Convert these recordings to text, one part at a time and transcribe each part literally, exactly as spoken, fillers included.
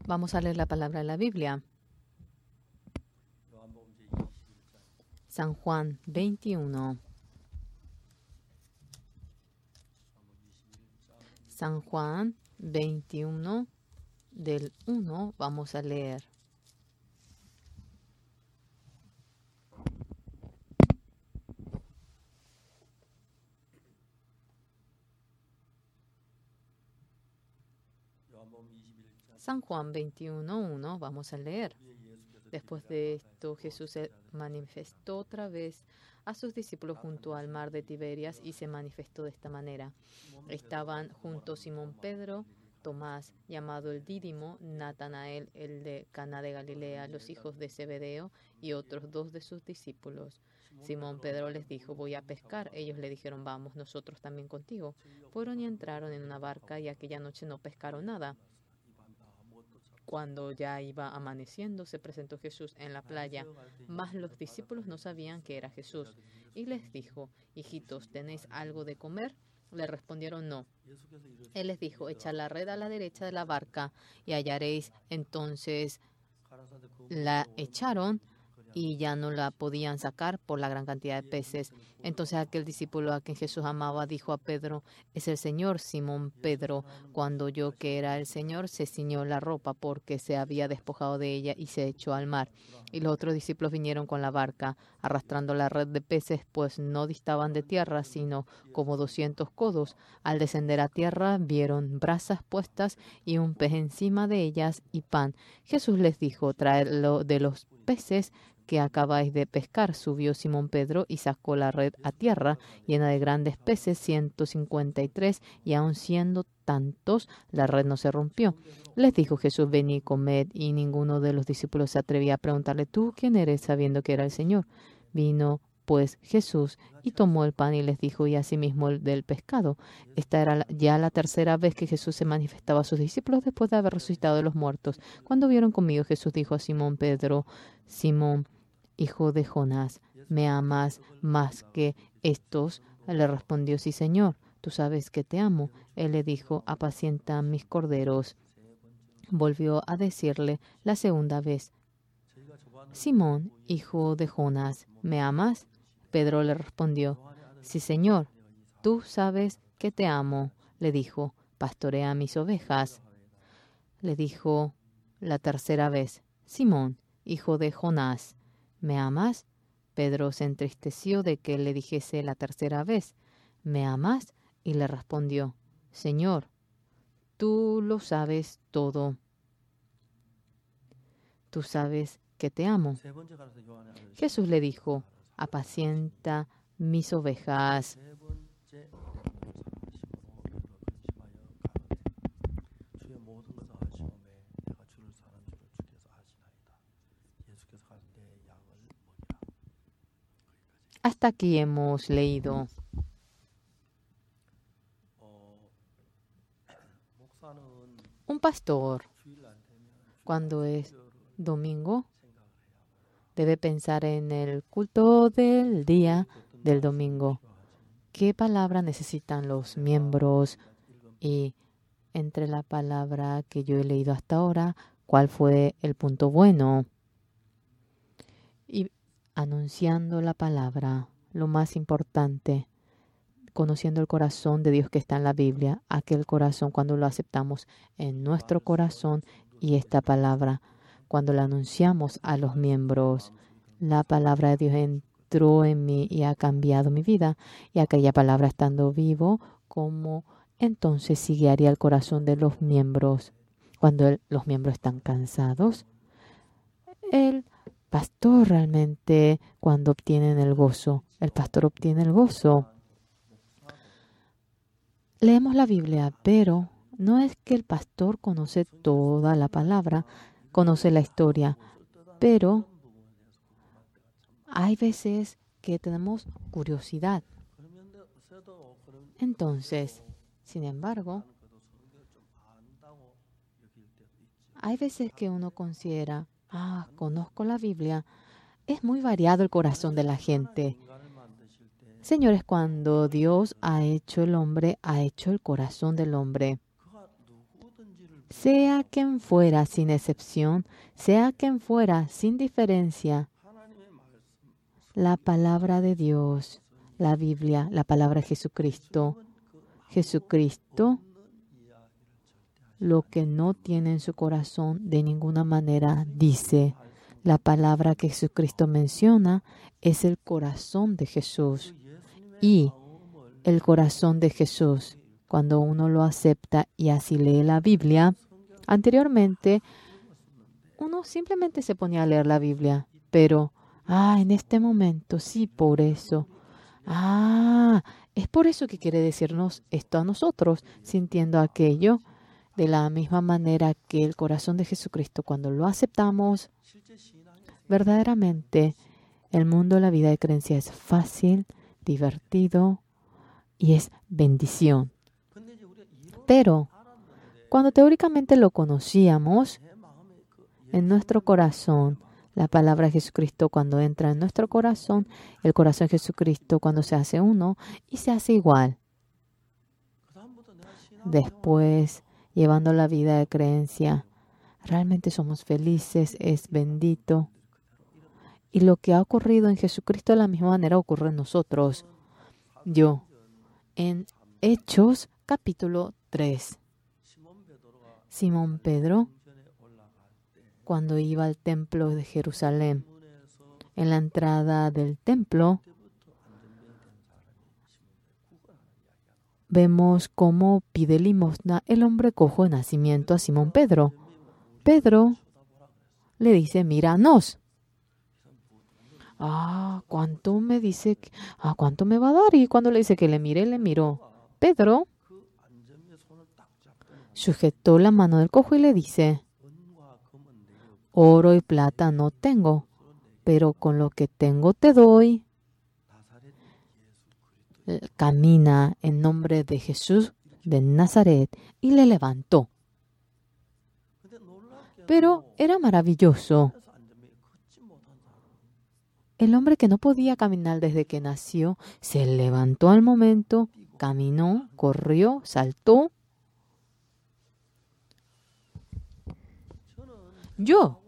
Vamos a leer la palabra de la Biblia. San Juan veintiuno. San Juan veintiuno, del uno, vamos a leer. San Juan veintiuno, uno, vamos a leer. Después de esto, Jesús se manifestó otra vez a sus discípulos junto al mar de Tiberias y se manifestó de esta manera. Estaban juntos Simón Pedro, Tomás, llamado el Dídimo, Natanael, el de Caná de Galilea, los hijos de Zebedeo y otros dos de sus discípulos. Simón Pedro les dijo: voy a pescar. Ellos le dijeron: vamos nosotros también contigo. Fueron y entraron en una barca y aquella noche no pescaron nada. Cuando ya iba amaneciendo, se presentó Jesús en la playa, mas los discípulos no sabían que era Jesús. Y les dijo: hijitos, ¿tenéis algo de comer? Le respondieron: no. Él les dijo: echad la red a la derecha de la barca y hallaréis. Entonces la echaron y ya no la podían sacar por la gran cantidad de peces. Entonces aquel discípulo a quien Jesús amaba dijo a Pedro: es el Señor. Simón Pedro, cuando oyó que era el Señor, se ciñó la ropa porque se había despojado de ella y se echó al mar. Y los otros discípulos vinieron con la barca, arrastrando la red de peces, pues no distaban de tierra, sino como doscientos codos. Al descender a tierra, vieron brasas puestas y un pez encima de ellas y pan. Jesús les dijo: traedlo de los peces que acabáis de pescar. Subió Simón Pedro y sacó la red a tierra, llena de grandes peces, ciento cincuenta y tres, y aun siendo tantos, la red no se rompió. Les dijo Jesús: venid y comed. Y ninguno de los discípulos se atrevía a preguntarle: ¿tú quién eres?, sabiendo que era el Señor. Vino pues Jesús y tomó el pan y les dijo, y asimismo el del pescado. Esta era ya la tercera vez que Jesús se manifestaba a sus discípulos después de haber resucitado de los muertos. Cuando vieron comido, Jesús dijo a Simón Pedro: Simón, hijo de Jonás, ¿me amas más que estos? Le respondió: sí, Señor, tú sabes que te amo. Él le dijo: apacienta mis corderos. Volvió a decirle la segunda vez: Simón, hijo de Jonás, ¿me amas? Pedro le respondió: sí, Señor, tú sabes que te amo. Le dijo: pastorea mis ovejas. Le dijo la tercera vez: Simón, hijo de Jonás, ¿me amas? Pedro se entristeció de que le dijese la tercera vez: ¿me amas? Y le respondió: Señor, tú lo sabes todo. Tú sabes que te amo. Jesús le dijo: apacienta mis ovejas. Hasta aquí hemos leído. Un pastor, cuando es domingo, debe pensar en el culto del día del domingo. ¿Qué palabra necesitan los miembros? Y entre la palabra que yo he leído hasta ahora, ¿cuál fue el punto bueno? Y anunciando la palabra, lo más importante, conociendo el corazón de Dios que está en la Biblia, aquel corazón cuando lo aceptamos en nuestro corazón y esta palabra, cuando la anunciamos a los miembros, la palabra de Dios entró en mí y ha cambiado mi vida. Y aquella palabra estando vivo, como entonces sí guiaría el corazón de los miembros. Cuando el, los miembros están cansados, el pastor realmente, cuando obtienen el gozo, el pastor obtiene el gozo. Leemos la Biblia, pero no es que el pastor conoce toda la palabra, conoce la historia, pero hay veces que tenemos curiosidad. Entonces, sin embargo, hay veces que uno considera, ah, conozco la Biblia. Es muy variado el corazón de la gente. Señores, cuando Dios ha hecho el hombre, ha hecho el corazón del hombre. sea quien fuera sin excepción, sea quien fuera sin diferencia, la palabra de Dios, la Biblia, la palabra de Jesucristo, Jesucristo, lo que no tiene en su corazón de ninguna manera dice. La palabra que Jesucristo menciona es el corazón de Jesús. Y el corazón de Jesús, cuando uno lo acepta y así lee la Biblia, anteriormente uno simplemente se ponía a leer la Biblia, pero, ah, en este momento, sí, por eso. Ah, es por eso que quiere decirnos esto a nosotros, sintiendo aquello de la misma manera que el corazón de Jesucristo, cuando lo aceptamos, verdaderamente el mundo de la vida de creencia es fácil, divertido y es bendición. Pero cuando teóricamente lo conocíamos, en nuestro corazón, la palabra de Jesucristo cuando entra en nuestro corazón, el corazón de Jesucristo cuando se hace uno y se hace igual. Después, llevando la vida de creencia, realmente somos felices, es bendito. Y lo que ha ocurrido en Jesucristo de la misma manera ocurre en nosotros. Yo, en Hechos capítulo tres, Simón Pedro, cuando iba al templo de Jerusalén, en la entrada del templo, vemos cómo pide limosna el hombre cojo de nacimiento a Simón Pedro. Pedro le dice, míranos. Ah, ¿cuánto me dice? Ah, ¿cuánto me va a dar? Y cuando le dice que le mire, le miró. Pedro sujetó la mano del cojo y le dice, oro y plata no tengo, pero con lo que tengo te doy. Camina en nombre de Jesús de Nazaret y le levantó. Pero era maravilloso. El hombre que no podía caminar desde que nació, se levantó al momento, caminó, corrió, saltó. Yo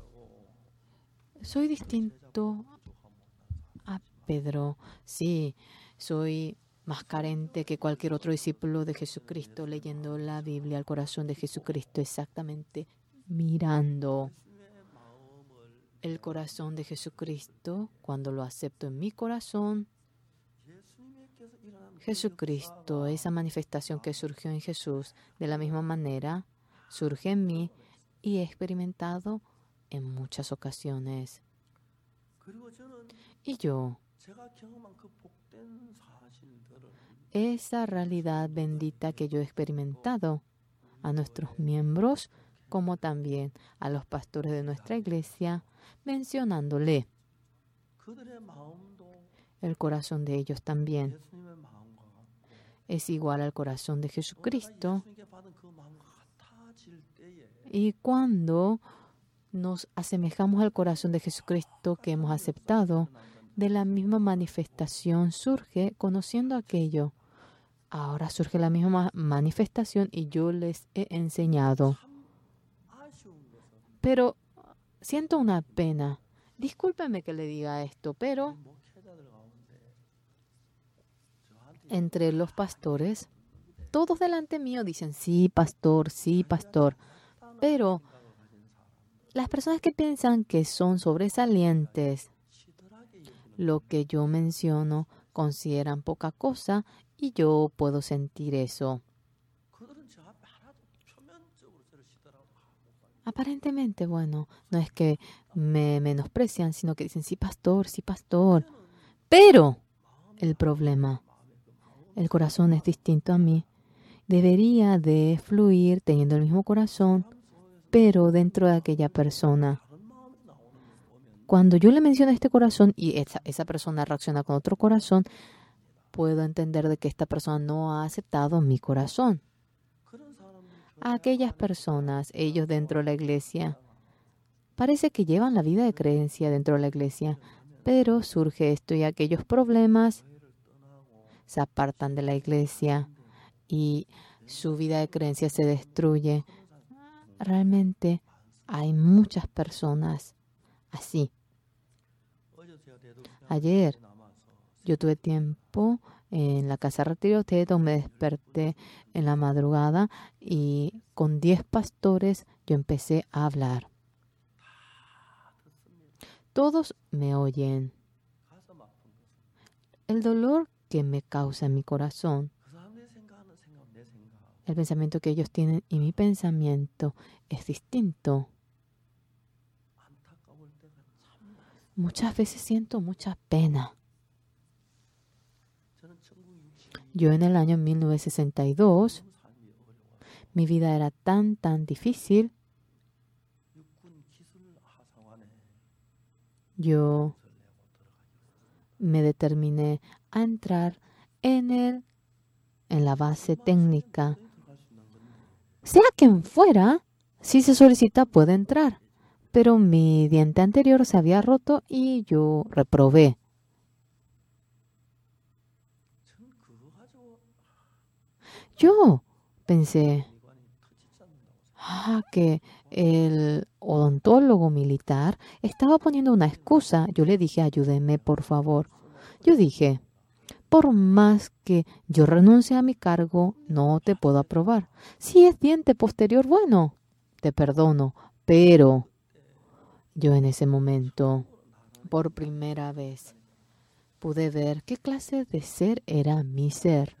soy distinto a Pedro. Sí, soy más carente que cualquier otro discípulo de Jesucristo leyendo la Biblia, al corazón de Jesucristo, exactamente mirando el corazón de Jesucristo. Cuando lo acepto en mi corazón, Jesucristo, esa manifestación que surgió en Jesús, de la misma manera, surge en mí y he experimentado en muchas ocasiones. Y yo, esa realidad bendita que yo he experimentado a nuestros miembros, como también a los pastores de nuestra iglesia, mencionándole el corazón de ellos también es igual al corazón de Jesucristo. Y cuando nos asemejamos al corazón de Jesucristo que hemos aceptado, de la misma manifestación surge conociendo aquello. Ahora surge la misma manifestación y yo les he enseñado. Pero siento una pena. Discúlpeme que le diga esto, pero entre los pastores, todos delante mío dicen, sí, pastor, sí, pastor. Pero las personas que piensan que son sobresalientes, lo que yo menciono, consideran poca cosa y yo puedo sentir eso. Aparentemente, bueno, no es que me menosprecian, sino que dicen, sí, pastor, sí, pastor. Pero el problema, el corazón es distinto a mí. Debería de fluir teniendo el mismo corazón, pero dentro de aquella persona. Cuando yo le menciono este corazón y esa, esa persona reacciona con otro corazón, puedo entender de que esta persona no ha aceptado mi corazón. A aquellas personas, ellos dentro de la iglesia, parece que llevan la vida de creencia dentro de la iglesia, pero surge esto y aquellos problemas se apartan de la iglesia y su vida de creencia se destruye. Realmente hay muchas personas así. Ayer yo tuve tiempo en la casa de retiro Tedo, me desperté en la madrugada y con diez pastores yo empecé a hablar. Todos me oyen. El dolor que me causa en mi corazón, el pensamiento que ellos tienen y mi pensamiento es distinto. Muchas veces siento mucha pena. Yo en el año mil novecientos sesenta y dos, mi vida era tan, tan difícil. Yo me determiné a entrar en el, en la base técnica. Sea quien fuera, si se solicita puede entrar. Pero mi diente anterior se había roto y yo reprobé. Yo pensé ah, que el odontólogo militar estaba poniendo una excusa. Yo le dije, ayúdeme, por favor. Yo dije, por más que yo renuncie a mi cargo, no te puedo aprobar. Si es diente posterior, bueno, te perdono. Pero yo en ese momento, por primera vez, pude ver qué clase de ser era mi ser.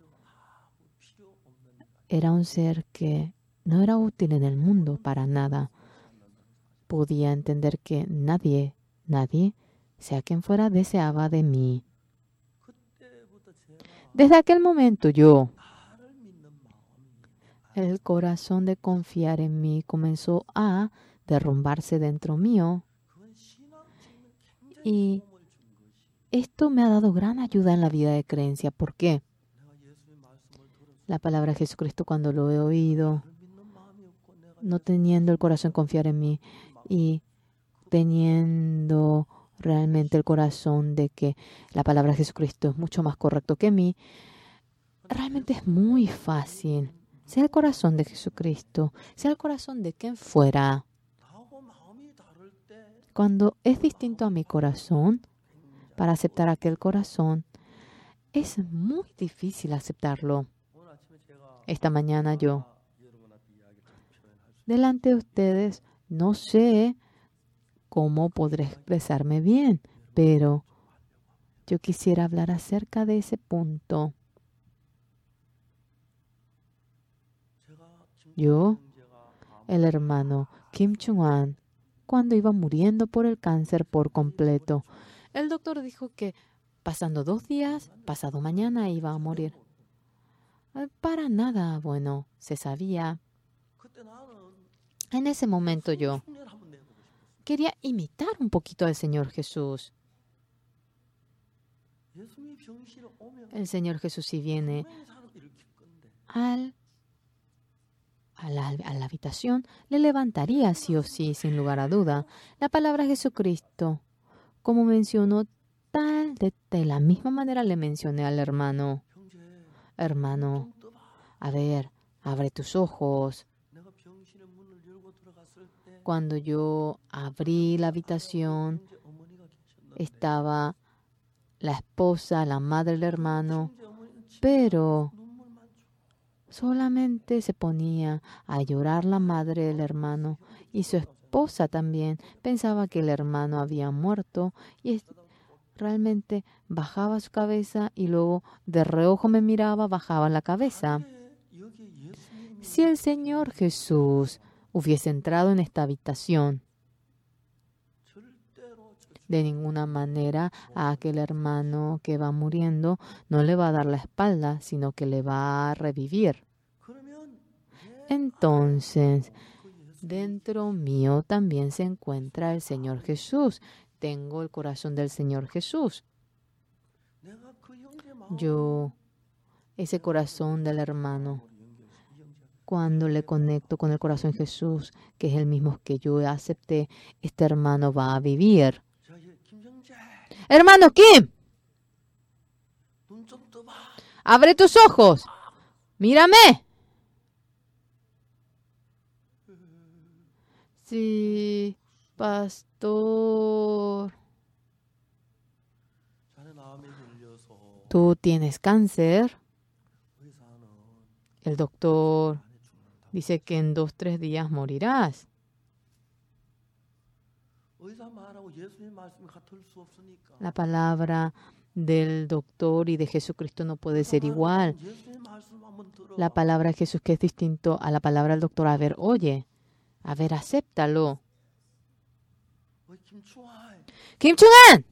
Era un ser que no era útil en el mundo para nada. Podía entender que nadie, nadie, sea quien fuera, deseaba de mí. Desde aquel momento yo, el corazón de confiar en mí comenzó a derrumbarse dentro mío. Y esto me ha dado gran ayuda en la vida de creencia. ¿Por qué? La palabra de Jesucristo, cuando lo he oído, no teniendo el corazón confiar en mí y teniendo realmente el corazón de que la palabra de Jesucristo es mucho más correcto que mí, realmente es muy fácil. Sea el corazón de Jesucristo, sea el corazón de quien fuera. Cuando es distinto a mi corazón, para aceptar aquel corazón, es muy difícil aceptarlo. Esta mañana yo, delante de ustedes, no sé cómo podré expresarme bien, pero yo quisiera hablar acerca de ese punto. Yo, el hermano Kim Chung-an, cuando iba muriendo por el cáncer por completo, el doctor dijo que pasando dos días, pasado mañana iba a morir. Para nada, bueno, se sabía. En ese momento yo quería imitar un poquito al Señor Jesús. El Señor Jesús, si viene al, a, la, a la habitación, le levantaría sí o sí, sin lugar a duda. La palabra Jesucristo, como mencionó, tal de, de la misma manera le mencioné al hermano. Hermano, a ver, abre tus ojos. Cuando yo abrí la habitación, estaba la esposa, la madre del hermano, pero solamente se ponía a llorar la madre del hermano y su esposa también pensaba que el hermano había muerto y realmente bajaba su cabeza y luego de reojo me miraba, bajaba la cabeza. Si el Señor Jesús hubiese entrado en esta habitación, de ninguna manera a aquel hermano que va muriendo no le va a dar la espalda, sino que le va a revivir. Entonces, dentro mío también se encuentra el Señor Jesús. Tengo el corazón del Señor Jesús. Yo, ese corazón del hermano, cuando le conecto con el corazón de Jesús, que es el mismo que yo acepté, este hermano va a vivir. Hermano Kim, abre tus ojos, mírame. Sí, pastor, tú tienes cáncer. El doctor dice que en dos, tres días morirás. La palabra del doctor y de Jesucristo no puede ser igual. La palabra de Jesús que es distinto a la palabra del doctor. A ver, oye, a ver, acéptalo. Kim Chung-an.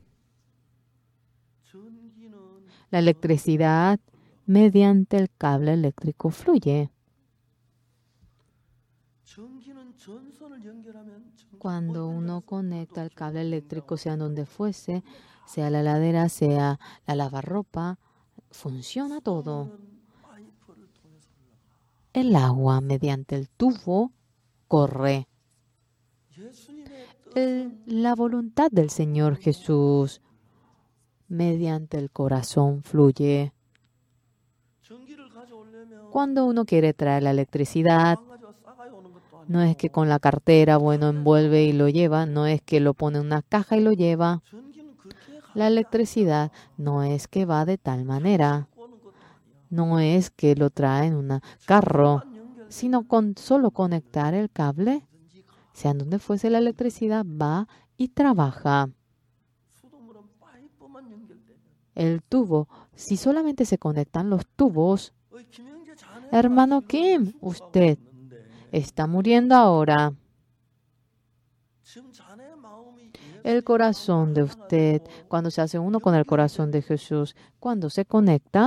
La electricidad mediante el cable eléctrico fluye. Cuando uno conecta el cable eléctrico, sea donde fuese, sea la heladera, sea la lavarropa, funciona todo. El agua mediante el tubo corre. El, la voluntad del Señor Jesús mediante el corazón fluye. Cuando uno quiere traer la electricidad, no es que con la cartera, bueno, envuelve y lo lleva, no es que lo pone en una caja y lo lleva. La electricidad no es que va de tal manera, no es que lo trae en un carro, sino con solo conectar el cable, sea donde fuese la electricidad, va y trabaja. El tubo, si solamente se conectan los tubos, hermano Kim, usted está muriendo ahora. El corazón de usted, cuando se hace uno con el corazón de Jesús, cuando se conecta,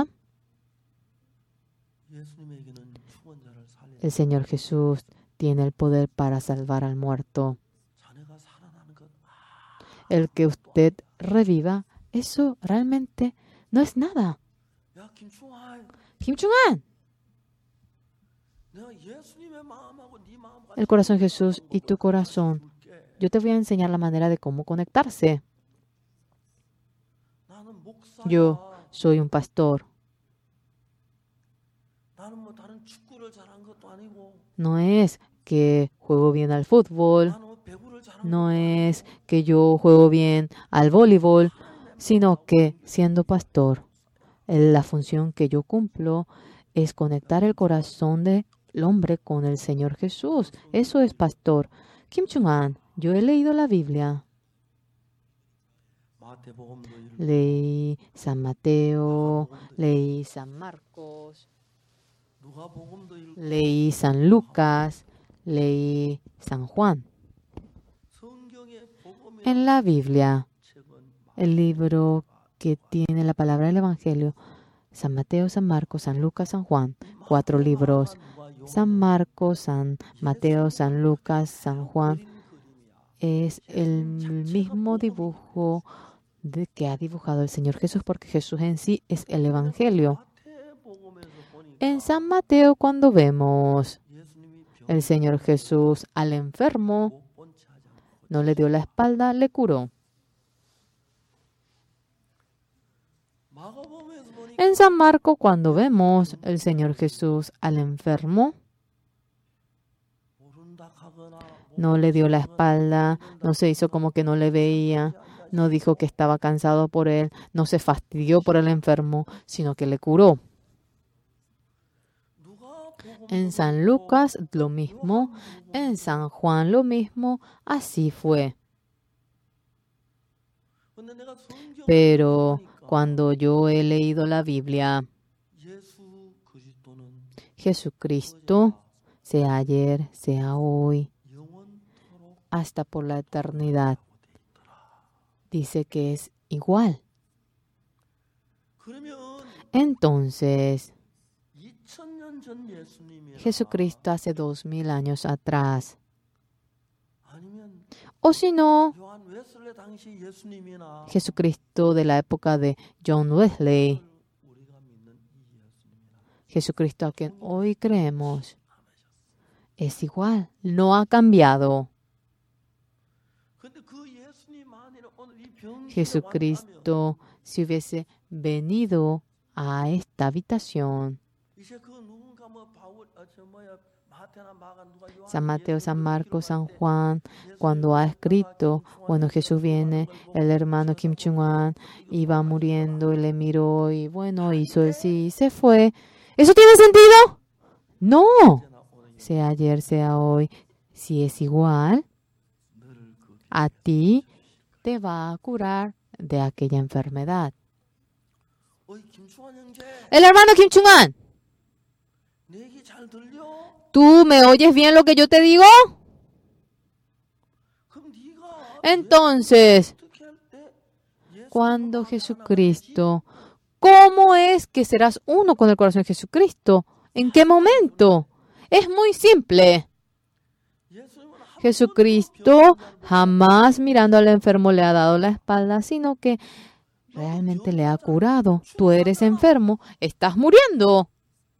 el Señor Jesús tiene el poder para salvar al muerto. El que usted reviva, eso realmente no es nada. Kim Chung-an. El corazón de Jesús y tu corazón. Yo te voy a enseñar la manera de cómo conectarse. Yo soy un pastor. No es que juego bien al fútbol. No es que yo juego bien al voleibol, sino que siendo pastor, la función que yo cumplo es conectar el corazón del hombre con el Señor Jesús. Eso es pastor. Kim Chung-an, yo he leído la Biblia. Leí San Mateo, leí San Marcos, leí San Lucas, leí San Juan. En la Biblia, el libro que tiene la palabra del Evangelio, San Mateo, San Marcos, San Lucas, San Juan, cuatro libros. San Marcos, San Mateo, San Lucas, San Juan, es el mismo dibujo de que ha dibujado el Señor Jesús, porque Jesús en sí es el Evangelio. En San Mateo, cuando vemos el Señor Jesús al enfermo, no le dio la espalda, le curó. En San Marcos, cuando vemos el Señor Jesús al enfermo, no le dio la espalda, no se hizo como que no le veía, no dijo que estaba cansado por él, no se fastidió por el enfermo, sino que le curó. En San Lucas lo mismo, en San Juan lo mismo, así fue. Pero cuando yo he leído la Biblia, Jesucristo, sea ayer, sea hoy, hasta por la eternidad, dice que es igual. Entonces, Jesucristo hace dos mil años atrás, o si no, Jesucristo de la época de John Wesley, Jesucristo a quien hoy creemos, es igual, no ha cambiado. Jesucristo, si hubiese venido a esta habitación, San Mateo, San Marcos, San Juan, cuando ha escrito, bueno, Jesús viene, el hermano Kim Chung-an iba muriendo y le miró y bueno, hizo el sí y se fue. ¿Eso tiene sentido? No. Sea ayer, sea hoy, si es igual, a ti te va a curar de aquella enfermedad. El hermano Kim Chung-an, ¿tú me oyes bien lo que yo te digo? Entonces, cuando Jesucristo, ¿cómo es que serás uno con el corazón de Jesucristo? ¿En qué momento? Es muy simple. Jesucristo jamás mirando al enfermo le ha dado la espalda, sino que realmente le ha curado. Tú eres enfermo, estás muriendo.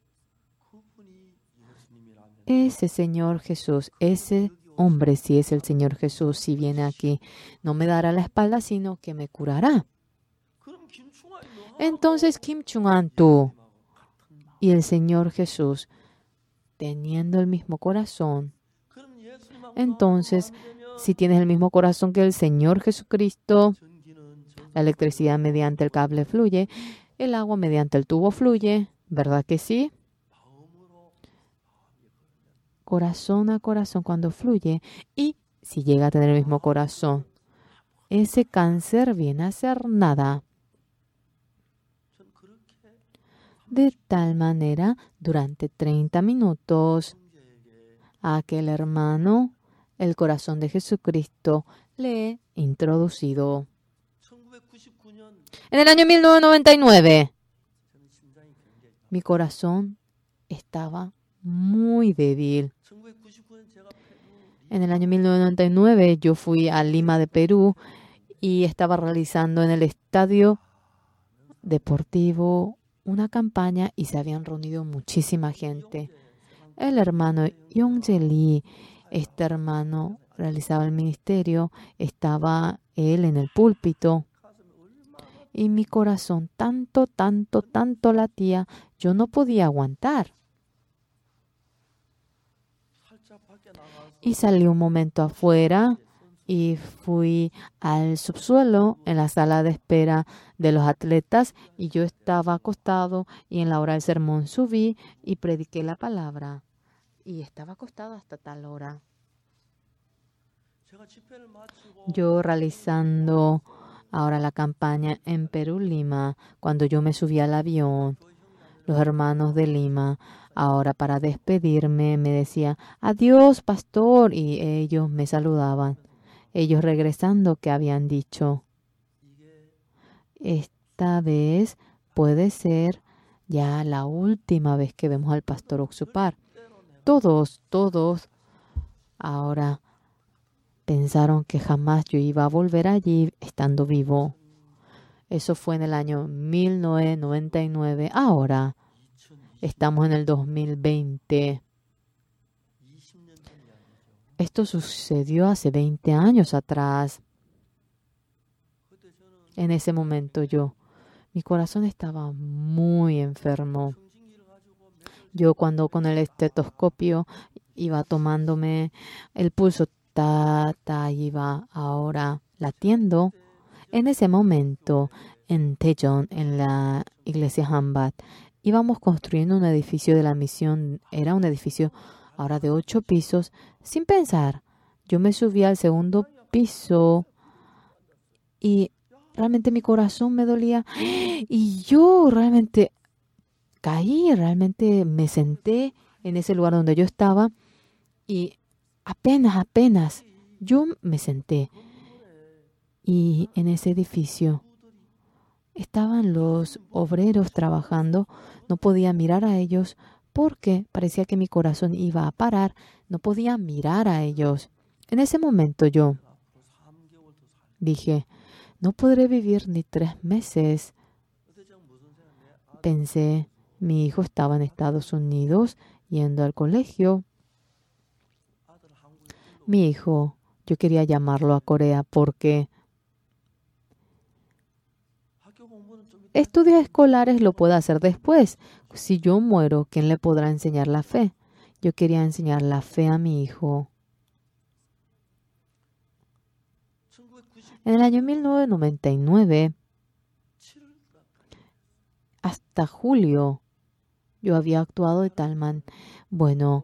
Ese Señor Jesús, ese hombre, si es el Señor Jesús, si viene aquí, no me dará la espalda, sino que me curará. Entonces, Kim Chung-an, tú y el Señor Jesús, teniendo el mismo corazón, entonces, si tienes el mismo corazón que el Señor Jesucristo, la electricidad mediante el cable fluye, el agua mediante el tubo fluye, ¿verdad que sí? Corazón a corazón cuando fluye, y si llega a tener el mismo corazón, ese cáncer viene a ser nada. De tal manera, durante treinta minutos, a aquel hermano, el corazón de Jesucristo le he introducido. En el año mil novecientos noventa y nueve, mi corazón estaba muy débil. En el año mil novecientos noventa y nueve yo fui a Lima de Perú y estaba realizando en el estadio deportivo una campaña y se habían reunido muchísima gente. El hermano Yongje Lee, este hermano realizaba el ministerio, estaba él en el púlpito y mi corazón tanto, tanto, tanto latía, yo no podía aguantar. Y salí un momento afuera y fui al subsuelo en la sala de espera de los atletas y yo estaba acostado y en la hora del sermón subí y prediqué la palabra y estaba acostado hasta tal hora. Yo realizando ahora la campaña en Perú, Lima, cuando yo me subí al avión, los hermanos de Lima, ahora para despedirme, me decían, adiós, pastor, y ellos me saludaban. Ellos regresando, que habían dicho, esta vez puede ser ya la última vez que vemos al pastor Oxupar. Todos, todos, ahora pensaron que jamás yo iba a volver allí estando vivo. Eso fue en el año mil novecientos noventa y nueve. Ahora estamos en el dos mil veinte. Esto sucedió hace veinte años atrás. En ese momento yo, mi corazón estaba muy enfermo. Yo cuando con el estetoscopio iba tomándome el pulso, ta, ta, iba ahora latiendo. En ese momento, en Daejeon, en la iglesia Hambat, íbamos construyendo un edificio de la misión. Era un edificio ahora de ocho pisos. Sin pensar, yo me subí al segundo piso y realmente mi corazón me dolía. Y yo realmente caí, realmente me senté en ese lugar donde yo estaba y apenas, apenas yo me senté. Y en ese edificio estaban los obreros trabajando. No podía mirar a ellos porque parecía que mi corazón iba a parar. No podía mirar a ellos. En ese momento yo dije, no podré vivir ni tres meses. Pensé, mi hijo estaba en Estados Unidos yendo al colegio. Mi hijo, yo quería llamarlo a Corea porque estudios escolares lo puedo hacer después. Si yo muero, ¿quién le podrá enseñar la fe? Yo quería enseñar la fe a mi hijo. En el año mil novecientos noventa y nueve, hasta julio, yo había actuado de tal manera. Bueno,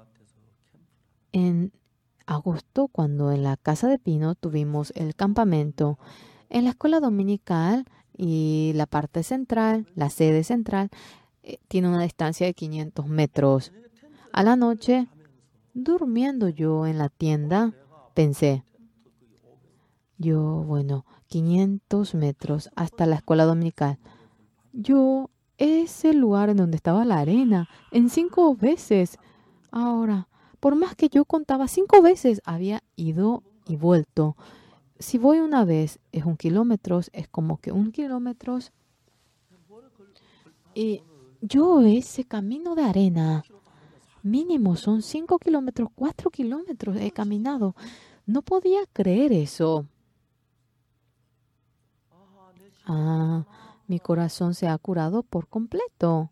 en agosto, cuando en la Casa de Pino tuvimos el campamento, en la escuela dominical y la parte central, la sede central, eh, tiene una distancia de quinientos metros. A la noche, durmiendo yo en la tienda, pensé, yo, bueno, quinientos metros hasta la escuela dominical. Yo, ese lugar en donde estaba la arena, en cinco veces. Ahora, por más que yo contaba, cinco veces había ido y vuelto. Si voy una vez, es un kilómetro, es como que un kilómetro. Y yo, ese camino de arena, mínimo son cinco kilómetros, cuatro kilómetros he caminado. No podía creer eso. Ah, mi corazón se ha curado por completo.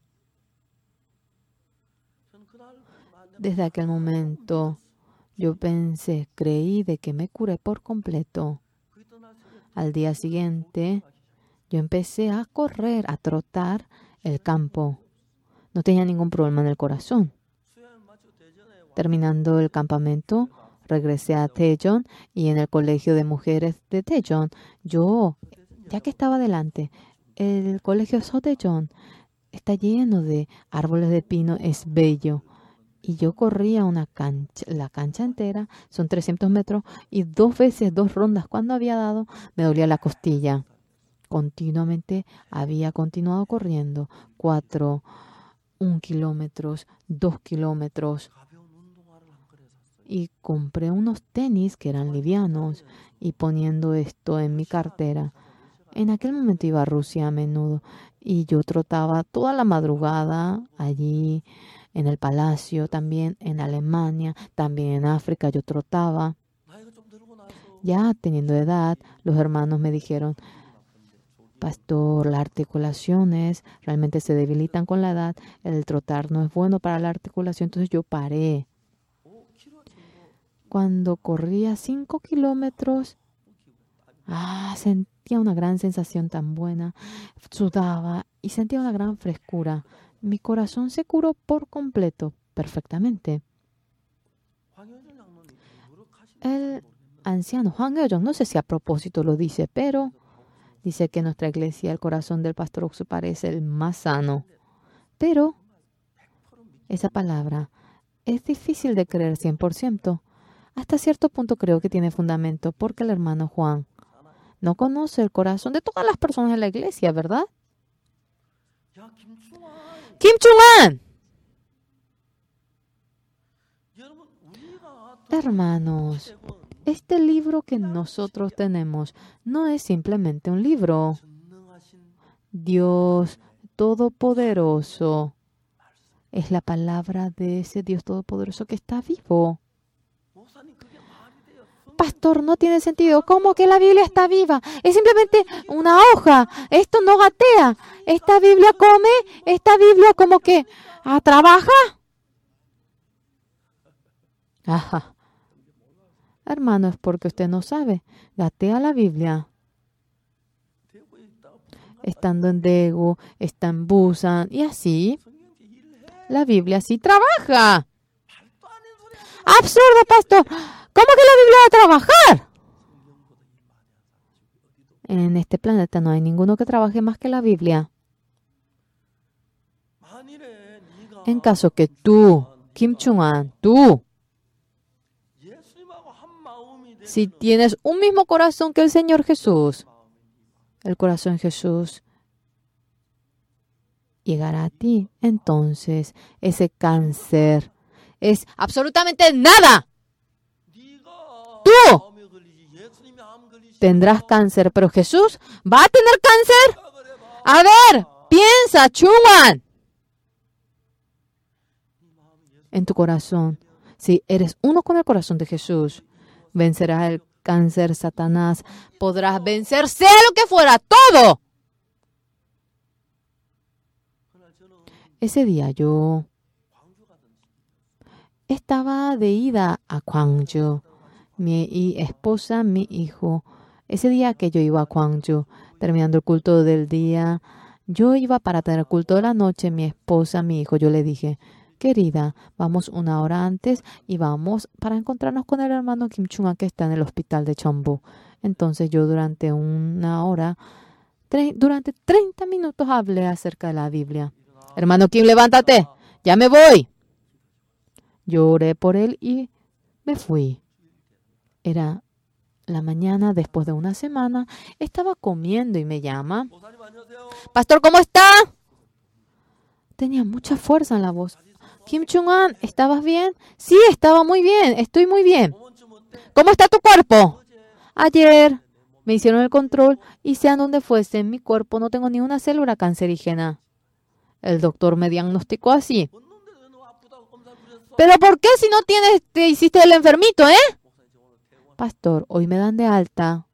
Desde aquel momento, yo pensé, creí de que me curé por completo. Al día siguiente, yo empecé a correr, a trotar el campo. No tenía ningún problema en el corazón. Terminando el campamento, regresé a Daejeon y en el colegio de mujeres de Daejeon, yo, ya que estaba adelante, el colegio Daejeon está lleno de árboles de pino, es bello. Y yo corría una cancha, la cancha entera, son trescientos metros, y dos veces, dos rondas, cuando había dado, me dolía la costilla. Continuamente había continuado corriendo, cuatro, un kilómetros, dos kilómetros. Y compré unos tenis que eran livianos y poniendo esto en mi cartera. En aquel momento iba a Rusia a menudo y yo trotaba toda la madrugada allí en el palacio, también en Alemania, también en África yo trotaba. Ya teniendo edad, los hermanos me dijeron, pastor, las articulaciones realmente se debilitan con la edad, el trotar no es bueno para la articulación, entonces yo paré. Cuando corría cinco kilómetros, ah, sentía una gran sensación tan buena, sudaba y sentía una gran frescura. Mi corazón se curó por completo, perfectamente. El anciano Hwang Hyo-jong, no sé si a propósito lo dice, pero dice que en nuestra iglesia el corazón del pastor Oksu parece el más sano. Pero esa palabra es difícil de creer cien por ciento. Hasta cierto punto creo que tiene fundamento porque el hermano Juan no conoce el corazón de todas las personas en la iglesia, ¿verdad? Kim Chung-an. Hermanos, este libro que nosotros tenemos no es simplemente un libro. Dios Todopoderoso es la palabra de ese Dios Todopoderoso que está vivo. Pastor, no tiene sentido. ¿Cómo que la Biblia está viva? Es simplemente una hoja. Esto no gatea. Esta Biblia come. Esta Biblia como que ah, trabaja. Ajá. Hermano, es porque usted no sabe. Gatea la Biblia. Estando en Daegu, está en Busan y así. La Biblia sí trabaja. Absurdo, pastor. ¿Cómo que la Biblia va a trabajar? En este planeta no hay ninguno que trabaje más que la Biblia. En caso que tú, Kim Chung-an, tú, si tienes un mismo corazón que el Señor Jesús, el corazón de Jesús llegará a ti. Entonces, ese cáncer es absolutamente nada. Tú tendrás cáncer, pero Jesús va a tener cáncer. A ver, piensa, Chung-an, en tu corazón. Si eres uno con el corazón de Jesús, vencerás el cáncer, Satanás. Podrás vencer sea lo que fuera, todo. Ese día yo estaba de ida a Gwangju. Mi esposa, mi hijo. Ese día que yo iba a Gwangju, terminando el culto del día, yo iba para tener culto de la noche, mi esposa, mi hijo, yo le dije, querida, vamos una hora antes y vamos para encontrarnos con el hermano Kim Chung-a que está en el hospital de Cheonbu. Entonces yo durante una hora, tre- durante treinta minutos hablé acerca de la Biblia. Hermano Kim, levántate, ya me voy. Yo oré por él y me fui. Era la mañana después de una semana. Estaba comiendo y me llama. Pastor, ¿cómo está? Tenía mucha fuerza en la voz. Kim Chung-an, ¿estabas bien? Sí, estaba muy bien. Estoy muy bien. ¿Cómo está tu cuerpo? Ayer me hicieron el control y sean donde fuese, en mi cuerpo no tengo ni una célula cancerígena. El doctor me diagnosticó así. ¿Pero por qué si no tienes, te hiciste el enfermito, eh? Pastor, hoy me dan de alta.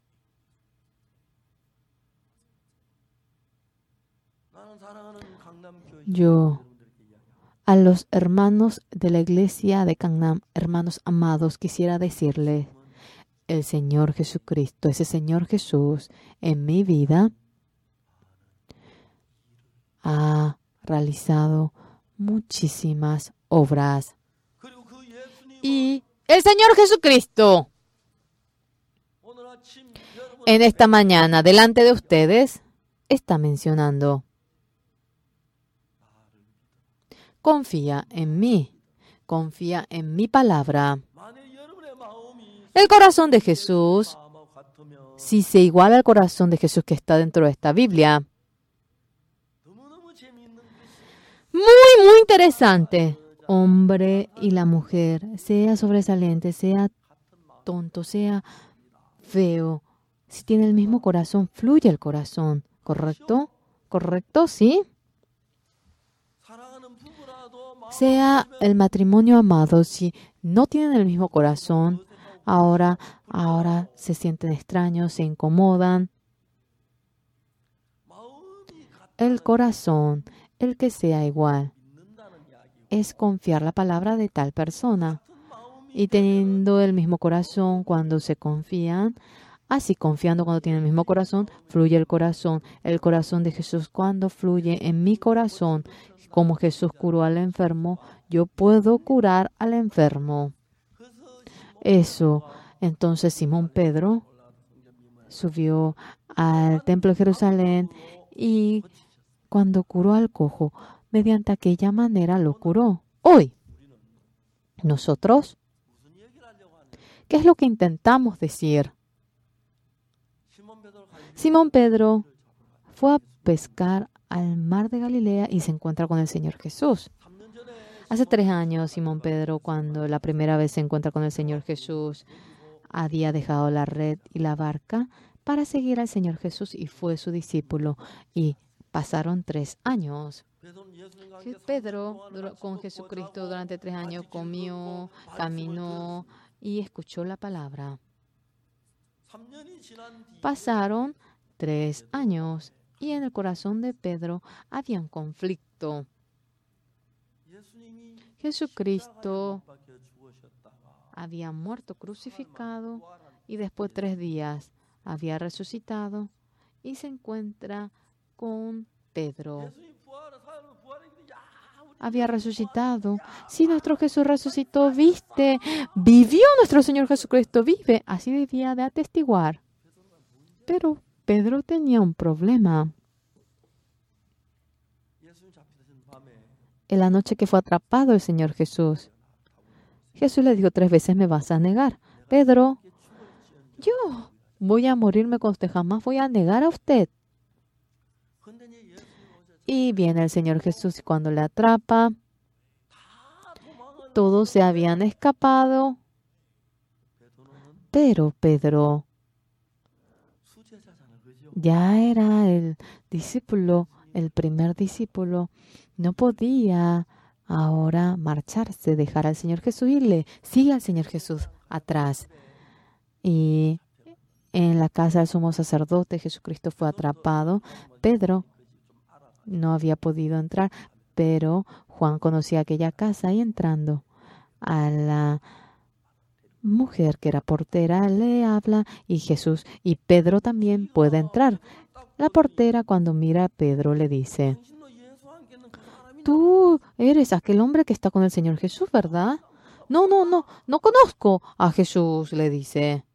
Yo, a los hermanos de la iglesia de Gangnam, hermanos amados, quisiera decirles, el Señor Jesucristo, ese Señor Jesús, en mi vida, ha realizado muchísimas obras. Y el Señor Jesucristo, en esta mañana, delante de ustedes, está mencionando, confía en mí, confía en mi palabra. El corazón de Jesús, si se iguala al corazón de Jesús que está dentro de esta Biblia, muy, muy interesante. Hombre y la mujer, sea sobresaliente, sea tonto, sea feo, si tiene el mismo corazón, fluye el corazón, ¿correcto? ¿Correcto? ¿Sí? Sea el matrimonio amado, si no tienen el mismo corazón, ahora, ahora se sienten extraños, se incomodan. El corazón, el que sea igual, es confiar la palabra de tal persona. Y teniendo el mismo corazón cuando se confían, así confiando cuando tienen el mismo corazón, fluye el corazón. El corazón de Jesús cuando fluye en mi corazón, como Jesús curó al enfermo, yo puedo curar al enfermo. Eso. Entonces Simón Pedro subió al templo de Jerusalén y cuando curó al cojo, mediante aquella manera lo curó. Hoy, nosotros, ¿qué es lo que intentamos decir? Simón Pedro fue a pescar al mar de Galilea y se encuentra con el Señor Jesús. Hace tres años, Simón Pedro, cuando la primera vez se encuentra con el Señor Jesús, había dejado la red y la barca para seguir al Señor Jesús y fue su discípulo. Y pasaron tres años. Pedro con Jesucristo durante tres años comió, caminó y escuchó la palabra. Pasaron tres años y en el corazón de Pedro había un conflicto. Jesucristo había muerto crucificado y después de tres días había resucitado y se encuentra con Pedro. Había resucitado. Si nuestro Jesús resucitó, viste, vivió nuestro Señor Jesucristo, vive. Así debía de atestiguar. Pero Pedro tenía un problema. En la noche que fue atrapado el Señor Jesús, Jesús le dijo tres veces, me vas a negar. Pedro, yo voy a morirme con usted, jamás voy a negar a usted. Y viene el Señor Jesús y cuando le atrapa, todos se habían escapado. Pero Pedro ya era el discípulo, el primer discípulo. No podía ahora marcharse, dejar al Señor Jesús y le sigue al Señor Jesús atrás. Y en la casa del sumo sacerdote, Jesucristo fue atrapado. Pedro no había podido entrar, pero Juan conocía aquella casa y entrando a la mujer que era portera, le habla y Jesús y Pedro también puede entrar. La portera cuando mira a Pedro le dice, tú eres aquel hombre que está con el Señor Jesús, ¿verdad? No, no, no, no conozco a Jesús, le dice.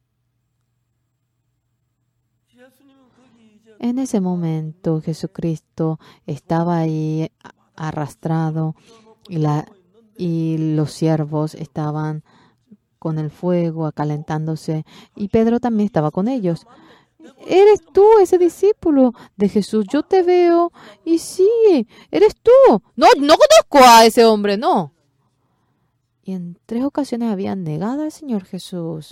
En ese momento Jesucristo estaba ahí arrastrado y, la, y los siervos estaban con el fuego acalentándose y Pedro también estaba con ellos. ¿Eres tú ese discípulo de Jesús? Yo te veo y sí, eres tú. No, no conozco a ese hombre, no. Y en tres ocasiones habían negado al Señor Jesús.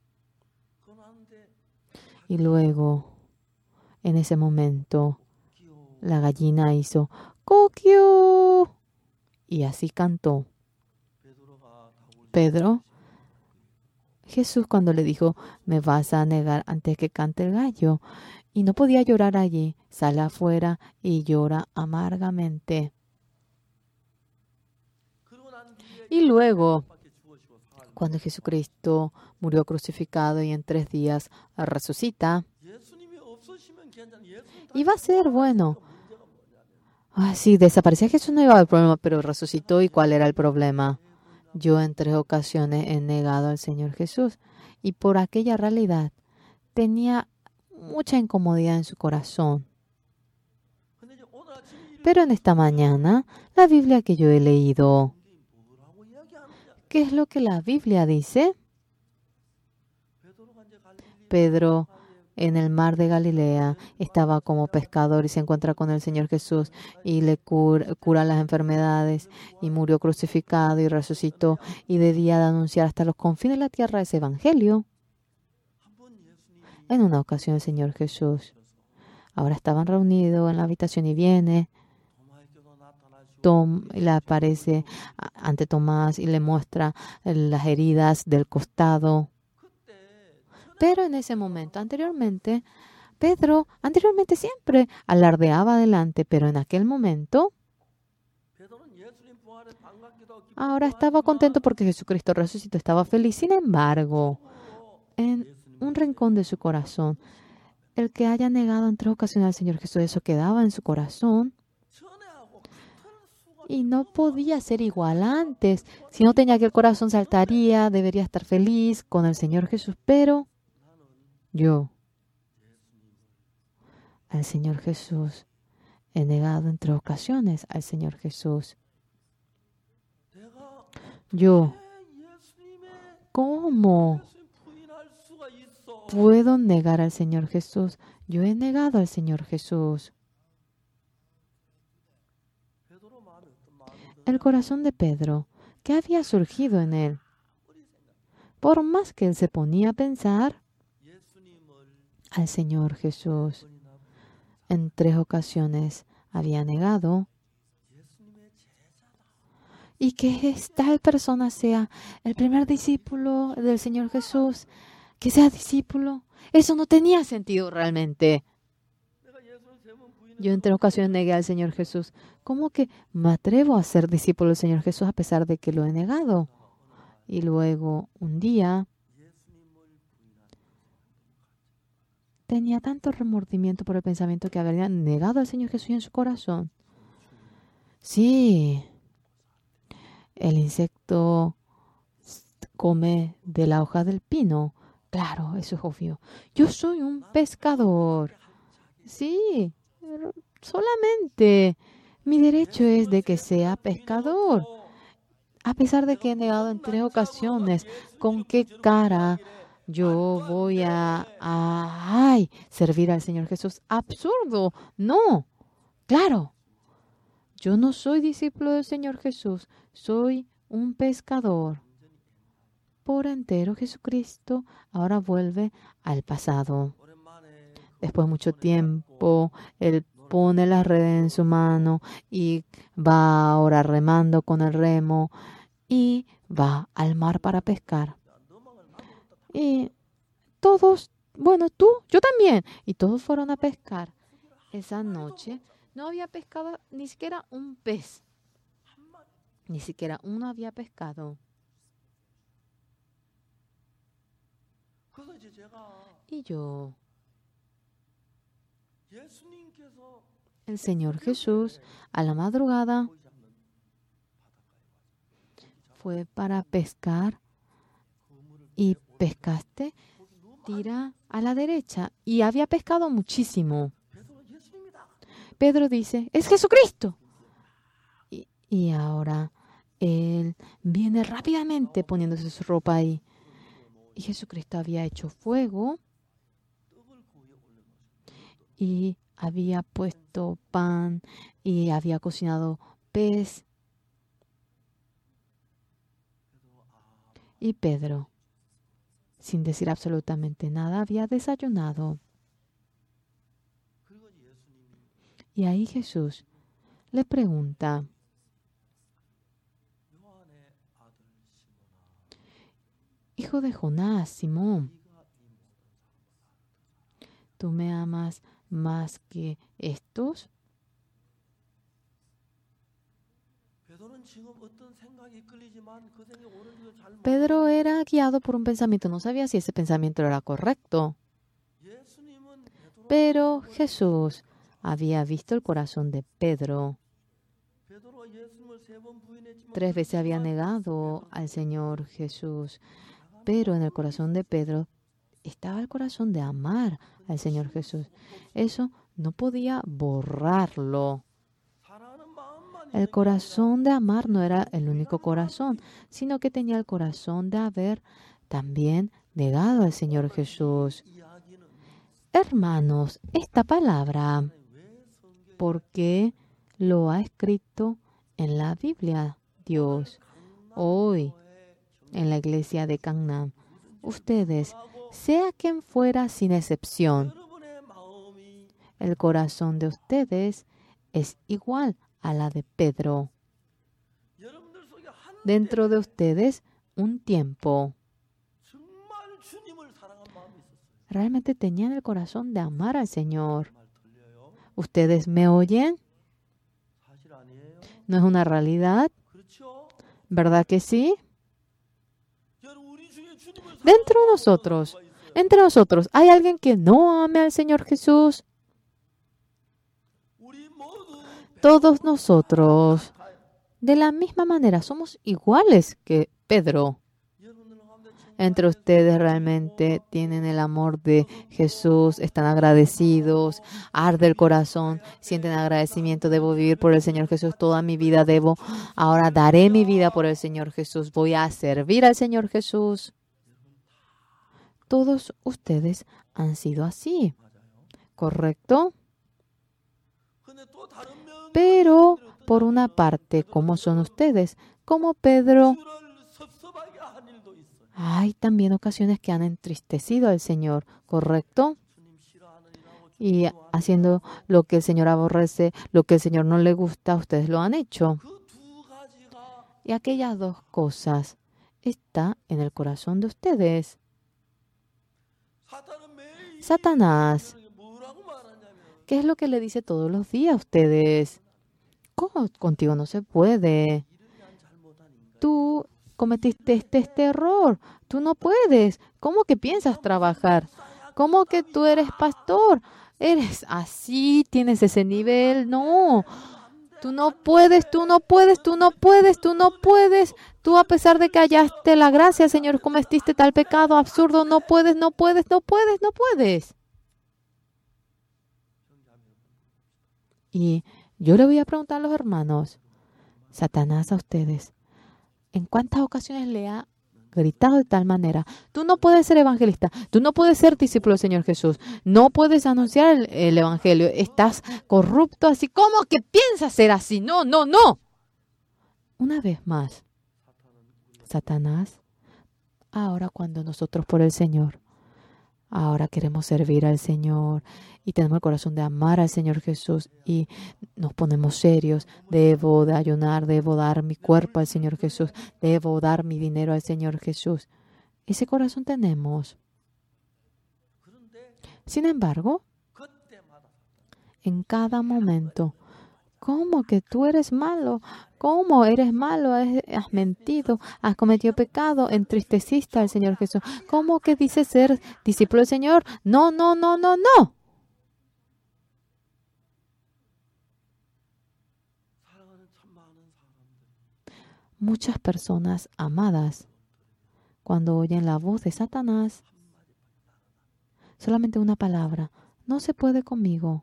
Y luego, en ese momento, la gallina hizo ¡Coquio! Y así cantó. Pedro, Jesús cuando le dijo, me vas a negar antes que cante el gallo. Y no podía llorar allí. Sale afuera y llora amargamente. Y luego, cuando Jesucristo murió crucificado y en tres días resucita, iba a ser bueno. Ah, sí, desaparecía Jesús, no iba a haber problema, pero resucitó. ¿Y cuál era el problema? Yo en tres ocasiones he negado al Señor Jesús y por aquella realidad tenía mucha incomodidad en su corazón. Pero en esta mañana, la Biblia que yo he leído, ¿qué es lo que la Biblia dice? Pedro en el mar de Galilea estaba como pescador y se encuentra con el Señor Jesús y le cura, cura las enfermedades y murió crucificado y resucitó y de día de anunciar hasta los confines de la tierra ese evangelio. En una ocasión el Señor Jesús, ahora estaban reunidos en la habitación y viene, Tom, le aparece ante Tomás y le muestra las heridas del costado. Pero en ese momento, anteriormente, Pedro, anteriormente siempre alardeaba adelante, pero en aquel momento, ahora estaba contento porque Jesucristo resucitó, estaba feliz. Sin embargo, en un rincón de su corazón, el que haya negado en tres ocasiones al Señor Jesús, eso quedaba en su corazón. Y no podía ser igual antes. Si no tenía que el corazón saltaría, debería estar feliz con el Señor Jesús, pero yo, al Señor Jesús, he negado en tres ocasiones al Señor Jesús. Yo, ¿cómo puedo negar al Señor Jesús? Yo he negado al Señor Jesús. El corazón de Pedro, ¿qué había surgido en él? Por más que él se ponía a pensar, al Señor Jesús en tres ocasiones había negado. Y que esta persona sea el primer discípulo del Señor Jesús, que sea discípulo, eso no tenía sentido realmente. Yo en tres ocasiones negué al Señor Jesús. ¿Cómo que me atrevo a ser discípulo del Señor Jesús a pesar de que lo he negado? Y luego un día tenía tanto remordimiento por el pensamiento que había negado al Señor Jesús en su corazón. Sí, el insecto come de la hoja del pino. Claro, eso es obvio. Yo soy un pescador. Sí, solamente mi derecho es de que sea pescador. A pesar de que he negado en tres ocasiones, ¿con qué cara yo voy a, a ay, servir al Señor Jesús? Absurdo. No. Claro. Yo no soy discípulo del Señor Jesús. Soy un pescador. Por entero, Jesucristo ahora vuelve al pasado. Después de mucho tiempo, Él pone la red en su mano y va ahora remando con el remo y va al mar para pescar. Y todos, bueno, tú, yo también, y todos fueron a pescar. Esa noche no había pescado ni siquiera un pez. Ni siquiera uno había pescado. Y yo, el Señor Jesús, a la madrugada, fue para pescar y pescaste, tira a la derecha. Y había pescado muchísimo. Pedro dice, es Jesucristo. Y, y ahora él viene rápidamente poniéndose su ropa ahí. Y Jesucristo había hecho fuego y había puesto pan y había cocinado pez. Y Pedro, sin decir absolutamente nada, había desayunado. Y ahí Jesús le pregunta, hijo de Jonás, Simón, ¿tú me amas más que estos? Pedro era guiado por un pensamiento, no sabía si ese pensamiento era correcto. Pero Jesús había visto el corazón de Pedro. Tres veces había negado al Señor Jesús, pero en el corazón de Pedro estaba el corazón de amar al Señor Jesús. Eso no podía borrarlo. El corazón de amar no era el único corazón, sino que tenía el corazón de haber también negado al Señor Jesús. Hermanos, esta palabra, ¿por qué lo ha escrito en la Biblia Dios? Hoy, en la iglesia de Gangnam, ustedes, sea quien fuera sin excepción, el corazón de ustedes es igual a la de Pedro. Dentro de ustedes, un tiempo, realmente tenían el corazón de amar al Señor. ¿Ustedes me oyen? ¿No es una realidad? ¿Verdad que sí? Dentro de nosotros, entre nosotros, ¿hay alguien que no ame al Señor Jesús? Todos nosotros, de la misma manera, somos iguales que Pedro. Entre ustedes realmente tienen el amor de Jesús, están agradecidos, arde el corazón, sienten agradecimiento. Debo vivir por el Señor Jesús toda mi vida, debo, ahora daré mi vida por el Señor Jesús, voy a servir al Señor Jesús. Todos ustedes han sido así, ¿correcto? Pero, por una parte, ¿cómo son ustedes? Como Pedro. Hay también ocasiones que han entristecido al Señor, ¿correcto? Y haciendo lo que el Señor aborrece, lo que el Señor no le gusta, ustedes lo han hecho. Y aquellas dos cosas están en el corazón de ustedes. Satanás, ¿qué es lo que le dice todos los días a ustedes? ¿Cómo? Contigo no se puede. Tú cometiste este, este error. Tú no puedes. ¿Cómo que piensas trabajar? ¿Cómo que tú eres pastor? Eres así, tienes ese nivel. No. Tú no puedes, tú no puedes, tú no puedes, tú no puedes. Tú, a pesar de que hallaste la gracia, Señor, cometiste tal pecado absurdo. No puedes, no puedes, no puedes, no puedes. Y yo le voy a preguntar a los hermanos, Satanás a ustedes, ¿en cuántas ocasiones le ha gritado de tal manera? Tú no puedes ser evangelista, tú no puedes ser discípulo del Señor Jesús, no puedes anunciar el, el evangelio, estás corrupto así. ¿Cómo que piensas ser así? No, no, no. Una vez más, Satanás, ahora cuando nosotros por el Señor, ahora queremos servir al Señor y tenemos el corazón de amar al Señor Jesús y nos ponemos serios. Debo de ayunar, debo dar mi cuerpo al Señor Jesús, debo dar mi dinero al Señor Jesús. Ese corazón tenemos. Sin embargo, en cada momento, ¿Cómo que tú eres malo? ¿Cómo eres malo? Has mentido, has cometido pecado, entristeciste al Señor Jesús. ¿Cómo que dices ser discípulo del Señor? No, no, no, no, no. Muchas personas amadas, cuando oyen la voz de Satanás, solamente una palabra, no se puede conmigo.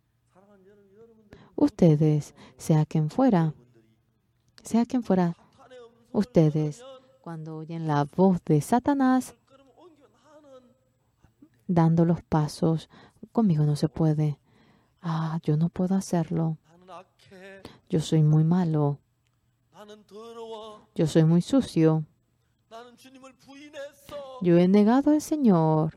Ustedes, sea quien fuera, sea quien fuera, ustedes, cuando oyen la voz de Satanás, dando los pasos, conmigo no se puede. Ah, yo no puedo hacerlo. Yo soy muy malo. Yo soy muy sucio. Yo he negado al Señor.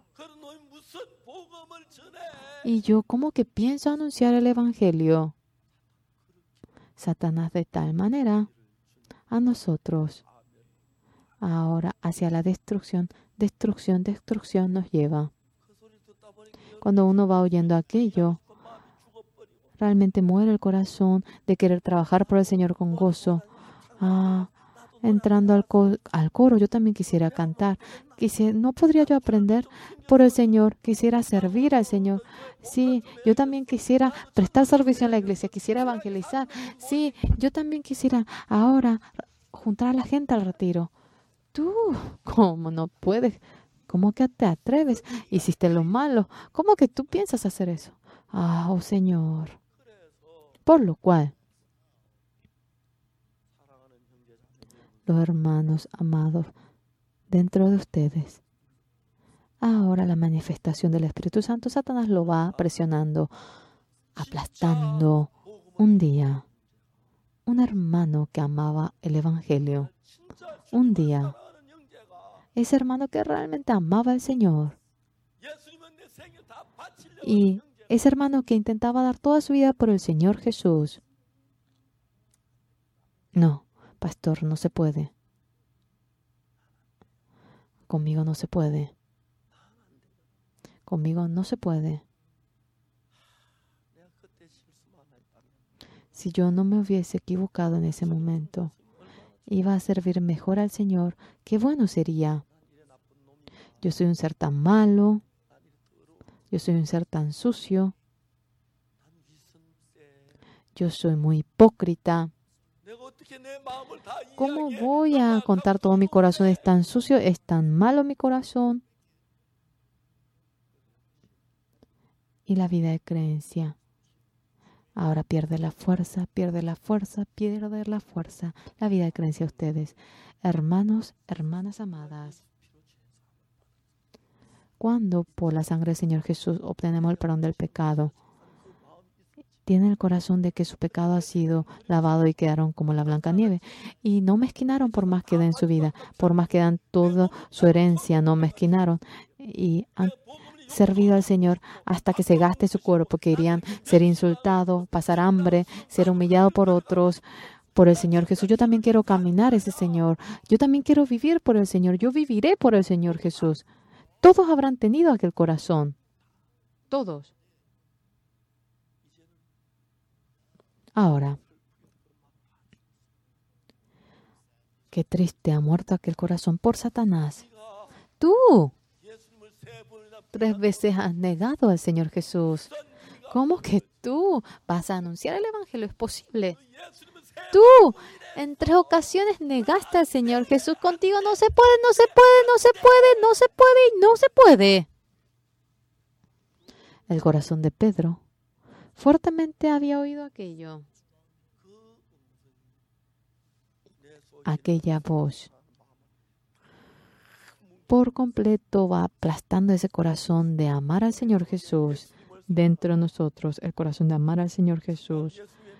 Y yo, ¿cómo que pienso anunciar el Evangelio? Satanás de tal manera a nosotros ahora hacia la destrucción, destrucción, destrucción nos lleva. Cuando uno va oyendo aquello, realmente muere el corazón de querer trabajar por el Señor con gozo. Ah, entrando al, co al coro, yo también quisiera cantar. Quisiera, ¿no podría yo aprender por el Señor? Quisiera servir al Señor. Sí, yo también quisiera prestar servicio a la iglesia. Quisiera evangelizar. Sí, yo también quisiera ahora juntar a la gente al retiro. Tú, ¿cómo no puedes? ¿Cómo que te atreves? Hiciste lo malo. ¿Cómo que tú piensas hacer eso? Ah, oh Señor. Por lo cual, los hermanos amados dentro de ustedes, ahora la manifestación del Espíritu Santo, Satanás lo va presionando, aplastando. Un día, un hermano que amaba el Evangelio, un día, ese hermano que realmente amaba al Señor, y ese hermano que intentaba dar toda su vida por el Señor Jesús. No, pastor, no se puede. Conmigo no se puede. Conmigo no se puede. Si yo no me hubiese equivocado en ese momento, iba a servir mejor al Señor, qué bueno sería. Yo soy un ser tan malo. Yo soy un ser tan sucio. Yo soy muy hipócrita. ¿Cómo voy a contar todo mi corazón? Es tan sucio, es tan malo mi corazón. Y la vida de creencia ahora pierde la fuerza, pierde la fuerza, pierde la fuerza. La vida de creencia a ustedes, hermanos, hermanas amadas. Cuando por la sangre del Señor Jesús obtenemos el perdón del pecado, tienen el corazón de que su pecado ha sido lavado y quedaron como la blanca nieve. Y no mezquinaron por más que den su vida, por más que dan toda su herencia, no mezquinaron. Y han servido al Señor hasta que se gaste su cuerpo, que irían ser insultados, pasar hambre, ser humillados por otros, por el Señor Jesús. Yo también quiero caminar ese Señor. Yo también quiero vivir por el Señor. Yo viviré por el Señor Jesús. Todos habrán tenido aquel corazón. Todos. Ahora, qué triste ha muerto aquel corazón por Satanás. Tú tres veces has negado al Señor Jesús. ¿Cómo que tú vas a anunciar el Evangelio? ¿Es posible? Tú en tres ocasiones negaste al Señor Jesús. Contigo no se puede, no se puede, no se puede, no se puede y no se puede. El corazón de Pedro fuertemente había oído aquello. Aquella voz por completo va aplastando ese corazón de amar al Señor Jesús dentro de nosotros. El corazón de amar al Señor Jesús.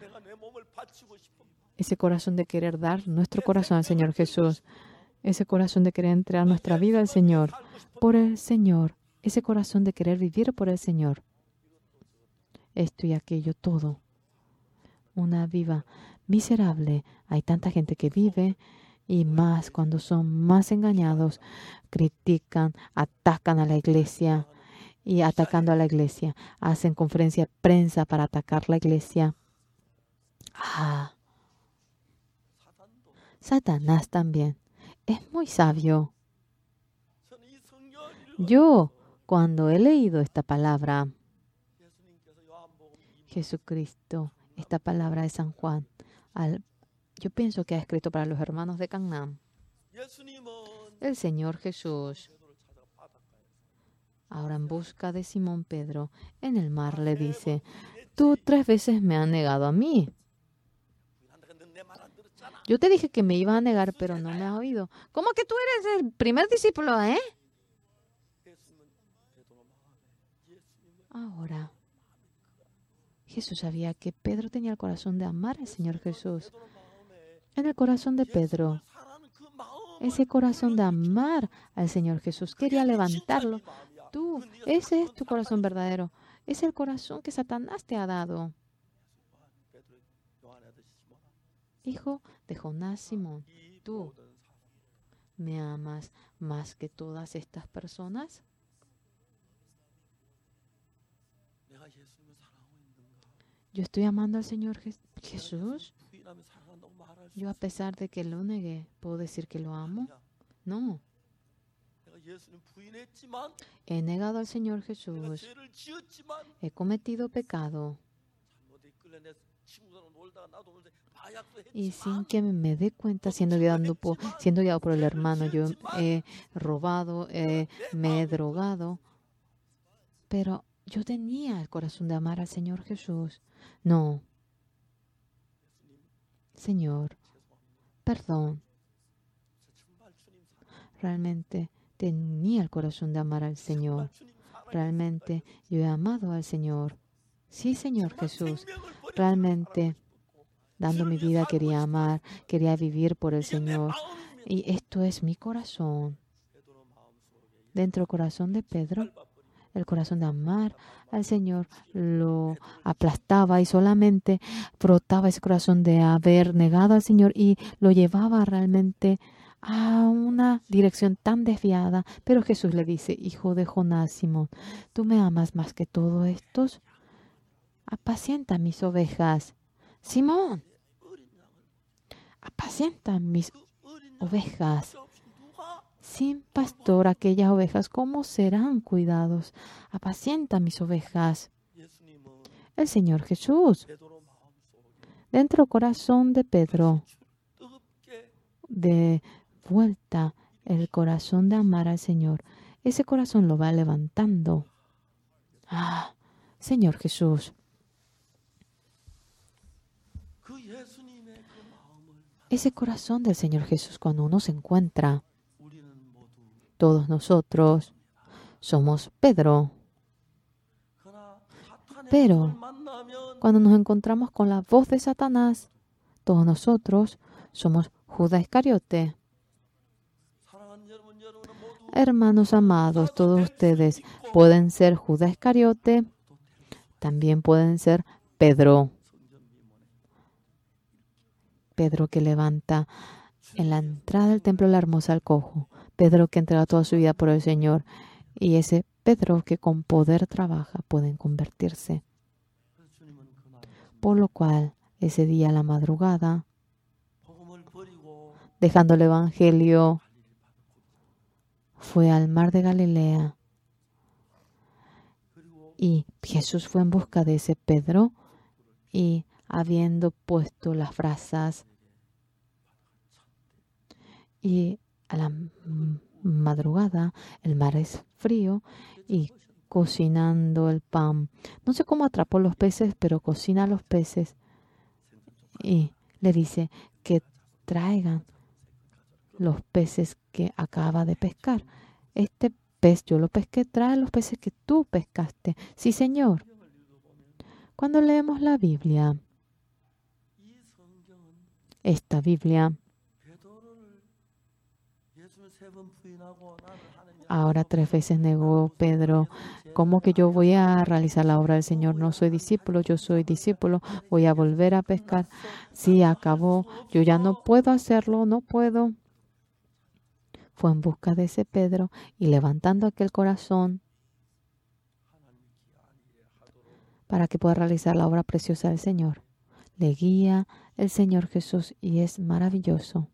Ese corazón de querer dar nuestro corazón al Señor Jesús. Ese corazón de querer entregar nuestra vida al Señor. Por el Señor. Ese corazón de querer vivir por el Señor. Esto y aquello, todo. Una vida miserable. Hay tanta gente que vive y más cuando son más engañados, critican, atacan a la iglesia y atacando a la iglesia, hacen conferencia de prensa para atacar la iglesia. Ah, Satanás también es muy sabio. Yo, cuando he leído esta palabra, Jesucristo, esta palabra de San Juan, al, yo pienso que ha escrito para los hermanos de Canaán. El Señor Jesús, ahora en busca de Simón Pedro, en el mar le dice, tú tres veces me has negado a mí. Yo te dije que me ibas a negar, pero no me has oído. ¿Cómo que tú eres el primer discípulo, eh? Ahora, Jesús sabía que Pedro tenía el corazón de amar al Señor Jesús. En el corazón de Pedro, ese corazón de amar al Señor Jesús, quería levantarlo. Tú, ese es tu corazón verdadero. Es el corazón que Satanás te ha dado. Hijo de Jonás, Simón, ¿tú me amas más que todas estas personas? Yo estoy amando al Señor Je- Jesús. Yo, a pesar de que lo negué, ¿puedo decir que lo amo? No. He negado al Señor Jesús. He cometido pecado. Y sin que me dé cuenta, siendo guiado por, siendo guiado por el hermano, yo he robado, eh, me he drogado. Pero yo tenía el corazón de amar al Señor Jesús. No. Señor, perdón. Realmente tenía el corazón de amar al Señor. Realmente yo he amado al Señor. Sí, Señor Jesús. Realmente, dando mi vida, quería amar, quería vivir por el Señor. Y esto es mi corazón. Dentro del corazón de Pedro, el corazón de amar al Señor lo aplastaba y solamente frotaba ese corazón de haber negado al Señor y lo llevaba realmente a una dirección tan desviada. Pero Jesús le dice, hijo de Jonás, Simón, ¿tú me amas más que todos estos? Apacienta mis ovejas. Simón, apacienta mis ovejas. Sin pastor, aquellas ovejas, ¿cómo serán cuidados? Apacienta mis ovejas. El Señor Jesús, dentro del corazón de Pedro, de vuelta el corazón de amar al Señor. Ese corazón lo va levantando. Ah, Señor Jesús. Ese corazón del Señor Jesús, cuando uno se encuentra, todos nosotros somos Pedro. Pero cuando nos encontramos con la voz de Satanás, todos nosotros somos Judas Iscariote. Hermanos amados, todos ustedes pueden ser Judas Iscariote, también pueden ser Pedro. Pedro que levanta en la entrada del templo la hermosa al cojo. Pedro que entrega toda su vida por el Señor. Y ese Pedro que con poder trabaja, pueden convertirse. Por lo cual, ese día a la madrugada, dejando el Evangelio, fue al mar de Galilea. Y Jesús fue en busca de ese Pedro y habiendo puesto las brasas y a la madrugada el mar es frío y cocinando el pan. No sé cómo atrapó los peces, pero cocina los peces y le dice que traigan los peces que acaba de pescar. Este pez yo lo pesqué, trae los peces que tú pescaste. Sí, Señor. Cuando leemos la Biblia, esta Biblia, ahora tres veces negó Pedro, ¿cómo que yo voy a realizar la obra del Señor? No soy discípulo, yo soy discípulo, voy a volver a pescar. Sí, acabó, yo ya no puedo hacerlo, no puedo. Fue en busca de ese Pedro y levantando aquel corazón para que pueda realizar la obra preciosa del Señor. le guía el Señor Jesús y es maravilloso.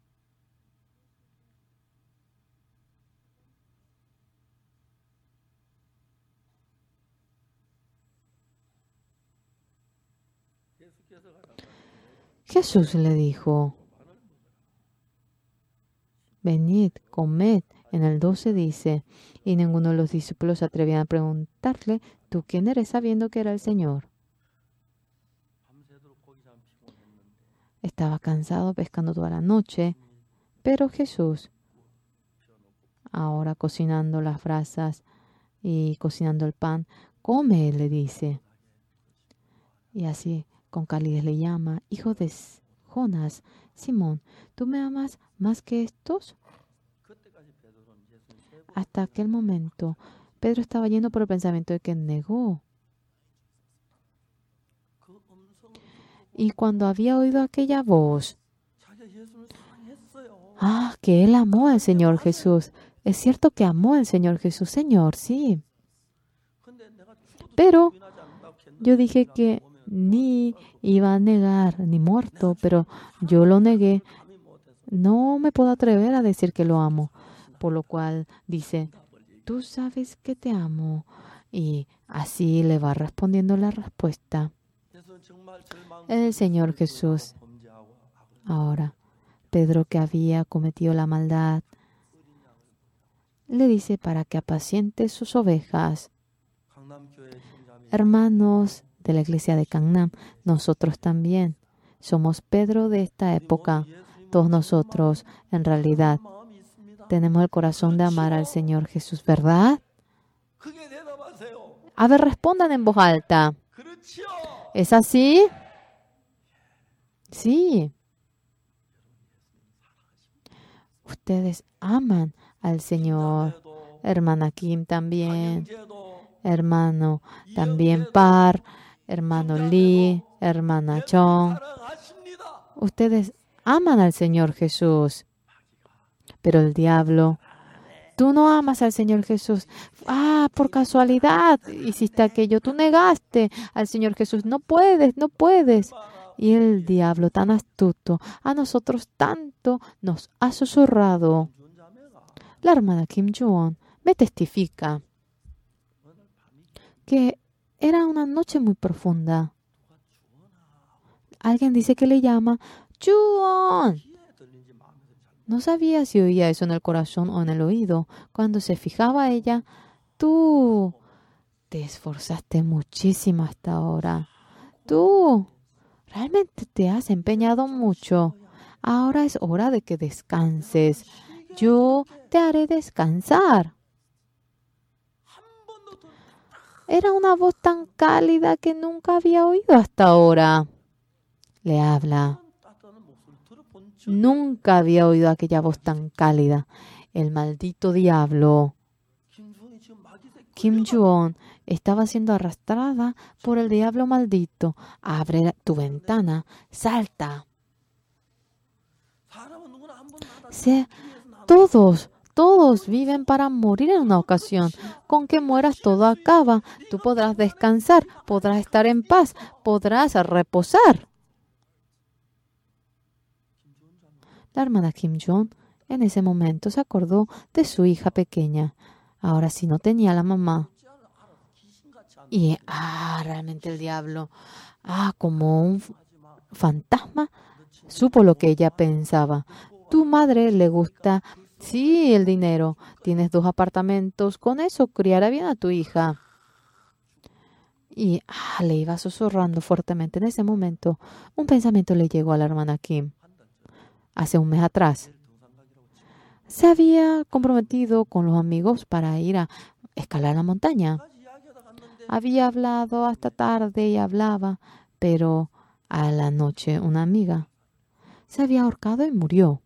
Jesús le dijo, venid, comed. En el doce dice, y ninguno de los discípulos se atrevía a preguntarle, ¿tú quién eres? Sabiendo que era el Señor. Estaba cansado pescando toda la noche, pero Jesús, ahora cocinando las brasas y cocinando el pan, come, le dice. Y así con calidez le llama, hijo de Jonás, Simón, ¿tú me amas más que estos? Hasta aquel momento, Pedro estaba lleno por el pensamiento de que negó. Y cuando había oído aquella voz, ah, que él amó al Señor Jesús. Es cierto que amó al Señor Jesús, Señor, sí. Pero yo dije que ni iba a negar, ni muerto, pero yo lo negué. No me puedo atrever a decir que lo amo. Por lo cual dice, tú sabes que te amo. Y así le va respondiendo la respuesta. El Señor Jesús. Ahora, Pedro, que había cometido la maldad, le dice para que apaciente sus ovejas. Hermanos de la iglesia de Gangnam, nosotros también somos Pedro de esta época. Todos nosotros, en realidad, tenemos el corazón de amar al Señor Jesús, ¿verdad? A ver, respondan en voz alta. ¿Es así? Sí. Ustedes aman al Señor. Hermana Kim también. Hermano también Par. Hermano Lee. Hermana Chong. Ustedes aman al Señor Jesús. Pero el diablo, tú no amas al Señor Jesús. Ah, por casualidad hiciste aquello. Tú negaste al Señor Jesús. No puedes, no puedes. Y el diablo tan astuto a nosotros tanto nos ha susurrado. La hermana Kim Ju-won me testifica que era una noche muy profunda. Alguien dice que le llama Ju-won. No sabía si oía eso en el corazón o en el oído. Cuando se fijaba ella, tú te esforzaste muchísimo hasta ahora. Tú realmente te has empeñado mucho. Ahora es hora de que descanses. Yo te haré descansar. Era una voz tan cálida que nunca había oído hasta ahora. Le habla. Nunca había oído aquella voz tan cálida. El maldito diablo. Kim Ju-won estaba siendo arrastrada por el diablo maldito. Abre tu ventana. Salta. Se, todos, todos viven para morir en una ocasión. Con que mueras todo acaba. Tú podrás descansar, podrás estar en paz, podrás reposar. La hermana Kim Ju-won en ese momento se acordó de su hija pequeña. Ahora sí no tenía la mamá. Y, ah, realmente el diablo, ah, como un fantasma, supo lo que ella pensaba. Tu madre le gusta, sí, el dinero. Tienes dos apartamentos, con eso criará bien a tu hija. Y ah, le iba susurrando fuertemente. En ese momento, un pensamiento le llegó a la hermana Kim. Hace un mes atrás, se había comprometido con los amigos para ir a escalar la montaña. Había hablado hasta tarde y hablaba, pero a la noche una amiga se había ahorcado y murió.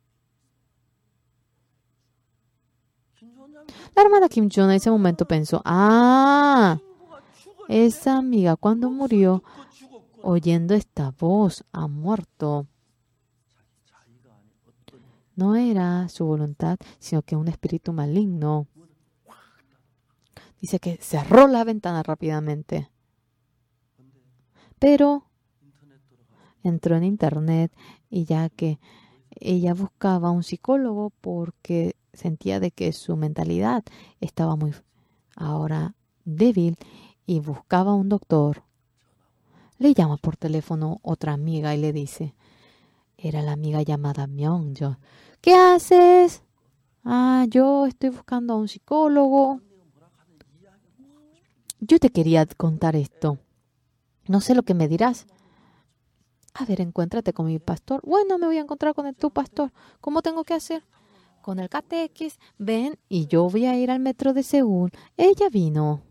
La hermana Kim Ju-won en ese momento pensó, ah, esa amiga cuando murió, oyendo esta voz, ha muerto. No era su voluntad, sino que un espíritu maligno. Dice que cerró la ventana rápidamente. Pero entró en internet y ya que ella buscaba un psicólogo porque sentía de que su mentalidad estaba muy ahora débil y buscaba un doctor. Le llama por teléfono otra amiga y le dice, era la amiga llamada Myung-jo. ¿Qué haces? Ah, yo estoy buscando a un psicólogo. Yo te quería contar esto. No sé lo que me dirás. A ver, encuéntrate con mi pastor. Bueno, me voy a encontrar con el, tu pastor. ¿Cómo tengo que hacer? Con el catequis. Ven y yo voy a ir al metro de Seúl. Ella vino.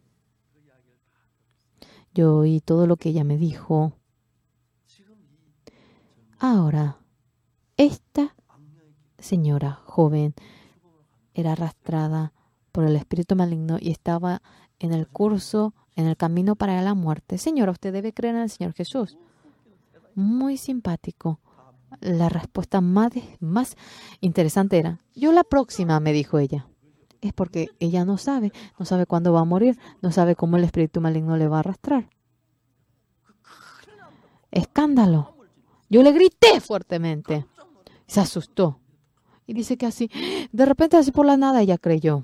Yo oí todo lo que ella me dijo. Ahora, esta señora joven era arrastrada por el espíritu maligno y estaba en el curso, en el camino para la muerte. Señora, usted debe creer en el Señor Jesús. Muy simpático. La respuesta más, más interesante era, yo la próxima, me dijo ella. Es porque ella no sabe, no sabe cuándo va a morir, no sabe cómo el espíritu maligno le va a arrastrar. Escándalo. Yo le grité fuertemente. Se asustó. Y dice que así, de repente así por la nada ella creyó.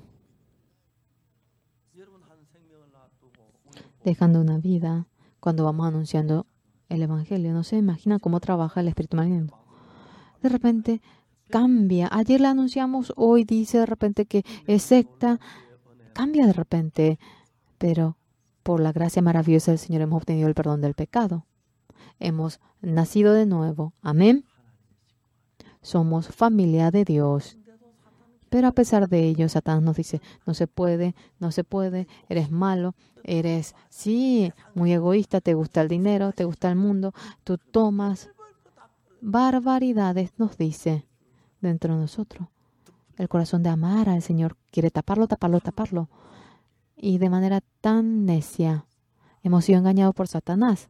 Dejando una vida cuando vamos anunciando el evangelio. No se imaginan cómo trabaja el espíritu maligno. De repente cambia. Ayer le anunciamos, hoy dice de repente que es secta. Cambia de repente. Pero por la gracia maravillosa del Señor hemos obtenido el perdón del pecado. Hemos nacido de nuevo. Amén. Somos familia de Dios. Pero a pesar de ello, Satanás nos dice, no se puede, no se puede, eres malo, eres, sí, muy egoísta, te gusta el dinero, te gusta el mundo, tú tomas barbaridades, nos dice dentro de nosotros. El corazón de amar al Señor quiere taparlo, taparlo, taparlo. Y de manera tan necia hemos sido engañados por Satanás.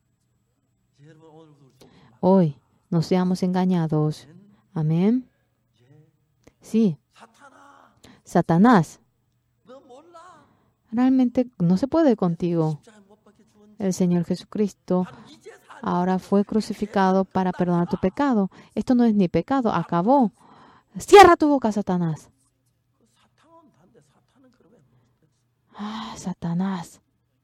Hoy no seamos engañados. Amén. Sí. Satanás, realmente no se puede contigo. El Señor Jesucristo ahora fue crucificado para perdonar tu pecado. Esto no es ni pecado, acabó. Cierra tu boca, Satanás. Ah, Satanás.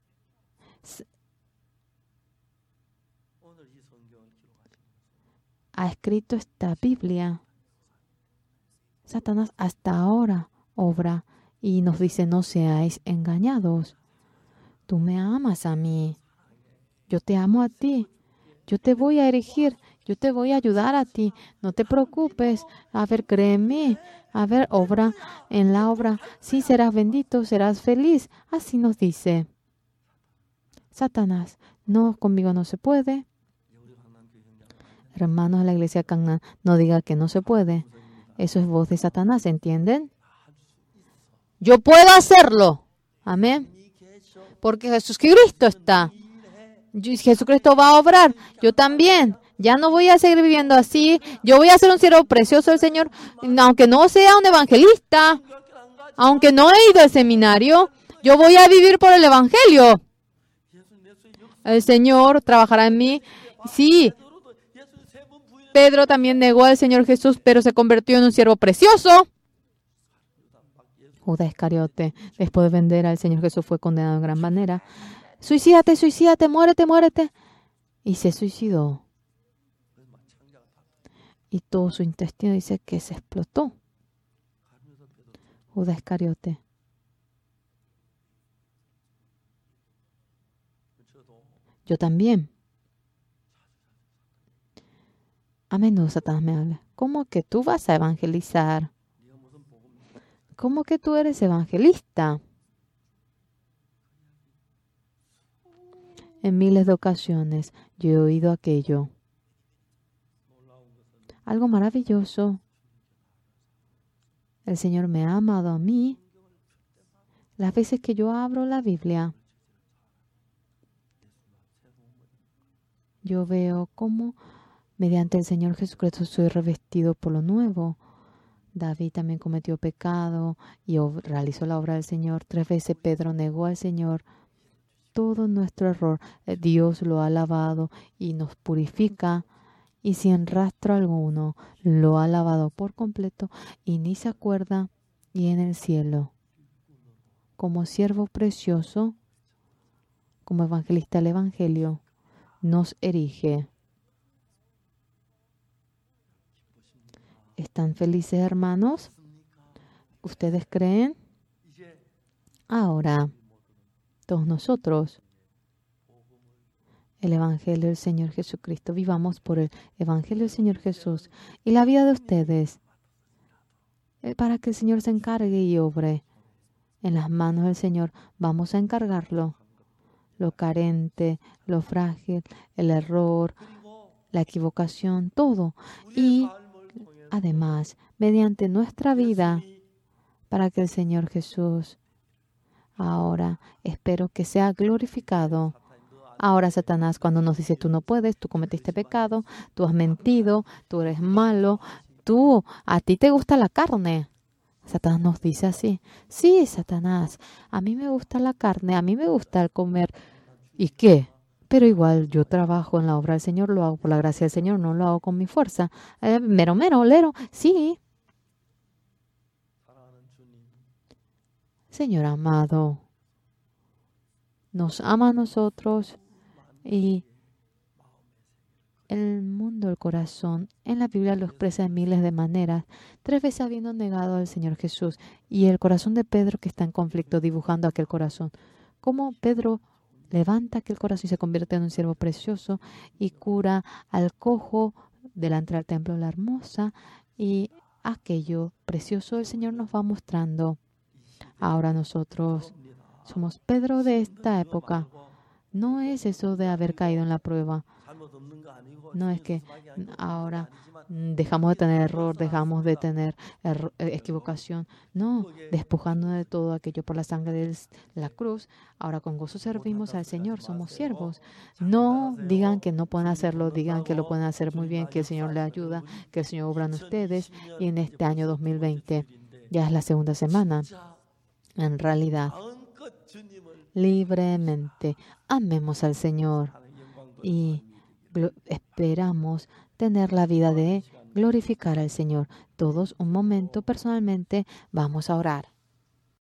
Ha escrito esta Biblia. Satanás hasta ahora obra y nos dice, no seáis engañados. Tú me amas a mí. Yo te amo a ti. Yo te voy a erigir. Yo te voy a ayudar a ti. No te preocupes. A ver, créeme. A ver, obra en la obra. Sí, serás bendito, serás feliz. Así nos dice. Satanás, no, conmigo no se puede. Hermanos de la iglesia Cangnan, no diga que no se puede. Eso es voz de Satanás, ¿entienden? Yo puedo hacerlo. Amén. Porque Jesucristo está. Jesucristo va a obrar. Yo también. Ya no voy a seguir viviendo así. Yo voy a ser un siervo precioso del Señor. Aunque no sea un evangelista. Aunque no he ido al seminario. Yo voy a vivir por el evangelio. El Señor trabajará en mí. Sí. Pedro también negó al Señor Jesús, pero se convirtió en un siervo precioso. Judas Iscariote, después de vender al Señor Jesús, fue condenado en gran manera. Suicídate, suicídate, muérete, muérete. Y se suicidó. Y todo su intestino dice que se explotó. Judas Iscariote. Yo también. A menudo Satanás me habla. ¿Cómo que tú vas a evangelizar? ¿Cómo que tú eres evangelista? En miles de ocasiones yo he oído aquello. Algo maravilloso. El Señor me ha amado a mí. Las veces que yo abro la Biblia, yo veo cómo mediante el Señor Jesucristo soy revestido por lo nuevo. David también cometió pecado y realizó la obra del Señor. Tres veces Pedro negó al Señor. todo nuestro error, Dios lo ha lavado y nos purifica, y sin rastro alguno lo ha lavado por completo y ni se acuerda, y en el cielo, como siervo precioso, como evangelista del Evangelio, nos erige. ¿Están felices, hermanos? ¿Ustedes creen? Ahora, todos nosotros, el Evangelio del Señor Jesucristo, vivamos por el Evangelio del Señor Jesús y la vida de ustedes, para que el Señor se encargue y obre. En las manos del Señor vamos a encargarlo. Lo carente, lo frágil, el error, la equivocación, todo. Y además, mediante nuestra vida, para que el Señor Jesús ahora espero que sea glorificado. Ahora, Satanás, cuando nos dice tú no puedes, tú cometiste pecado, tú has mentido, tú eres malo, tú, a ti te gusta la carne. Satanás nos dice así. Sí, Satanás, a mí me gusta la carne, a mí me gusta el comer. ¿Y qué? Pero igual yo trabajo en la obra del Señor, lo hago por la gracia del Señor, no lo hago con mi fuerza. Eh, mero, mero, lero, sí. Señor amado, nos ama a nosotros y el mundo, el corazón, en la Biblia lo expresa de miles de maneras, tres veces habiendo negado al Señor Jesús, y el corazón de Pedro que está en conflicto, dibujando aquel corazón. Cómo Pedro levanta aquel corazón y se convierte en un siervo precioso y cura al cojo delante del templo la hermosa, y aquello precioso el Señor nos va mostrando. Ahora nosotros somos Pedro de esta época. No es eso de haber caído en la prueba. No es que ahora dejamos de tener error, dejamos de tener error, equivocación. No, despojando de todo aquello por la sangre de la cruz. Ahora con gozo servimos al Señor, somos siervos. No digan que no pueden hacerlo, digan que lo pueden hacer muy bien, que el Señor les ayuda, que el Señor obra en ustedes. Y en este año dos mil veinte, ya es la segunda semana. En realidad, libremente amemos al Señor y esperamos tener la vida de glorificar al Señor. Todos un momento personalmente vamos a orar.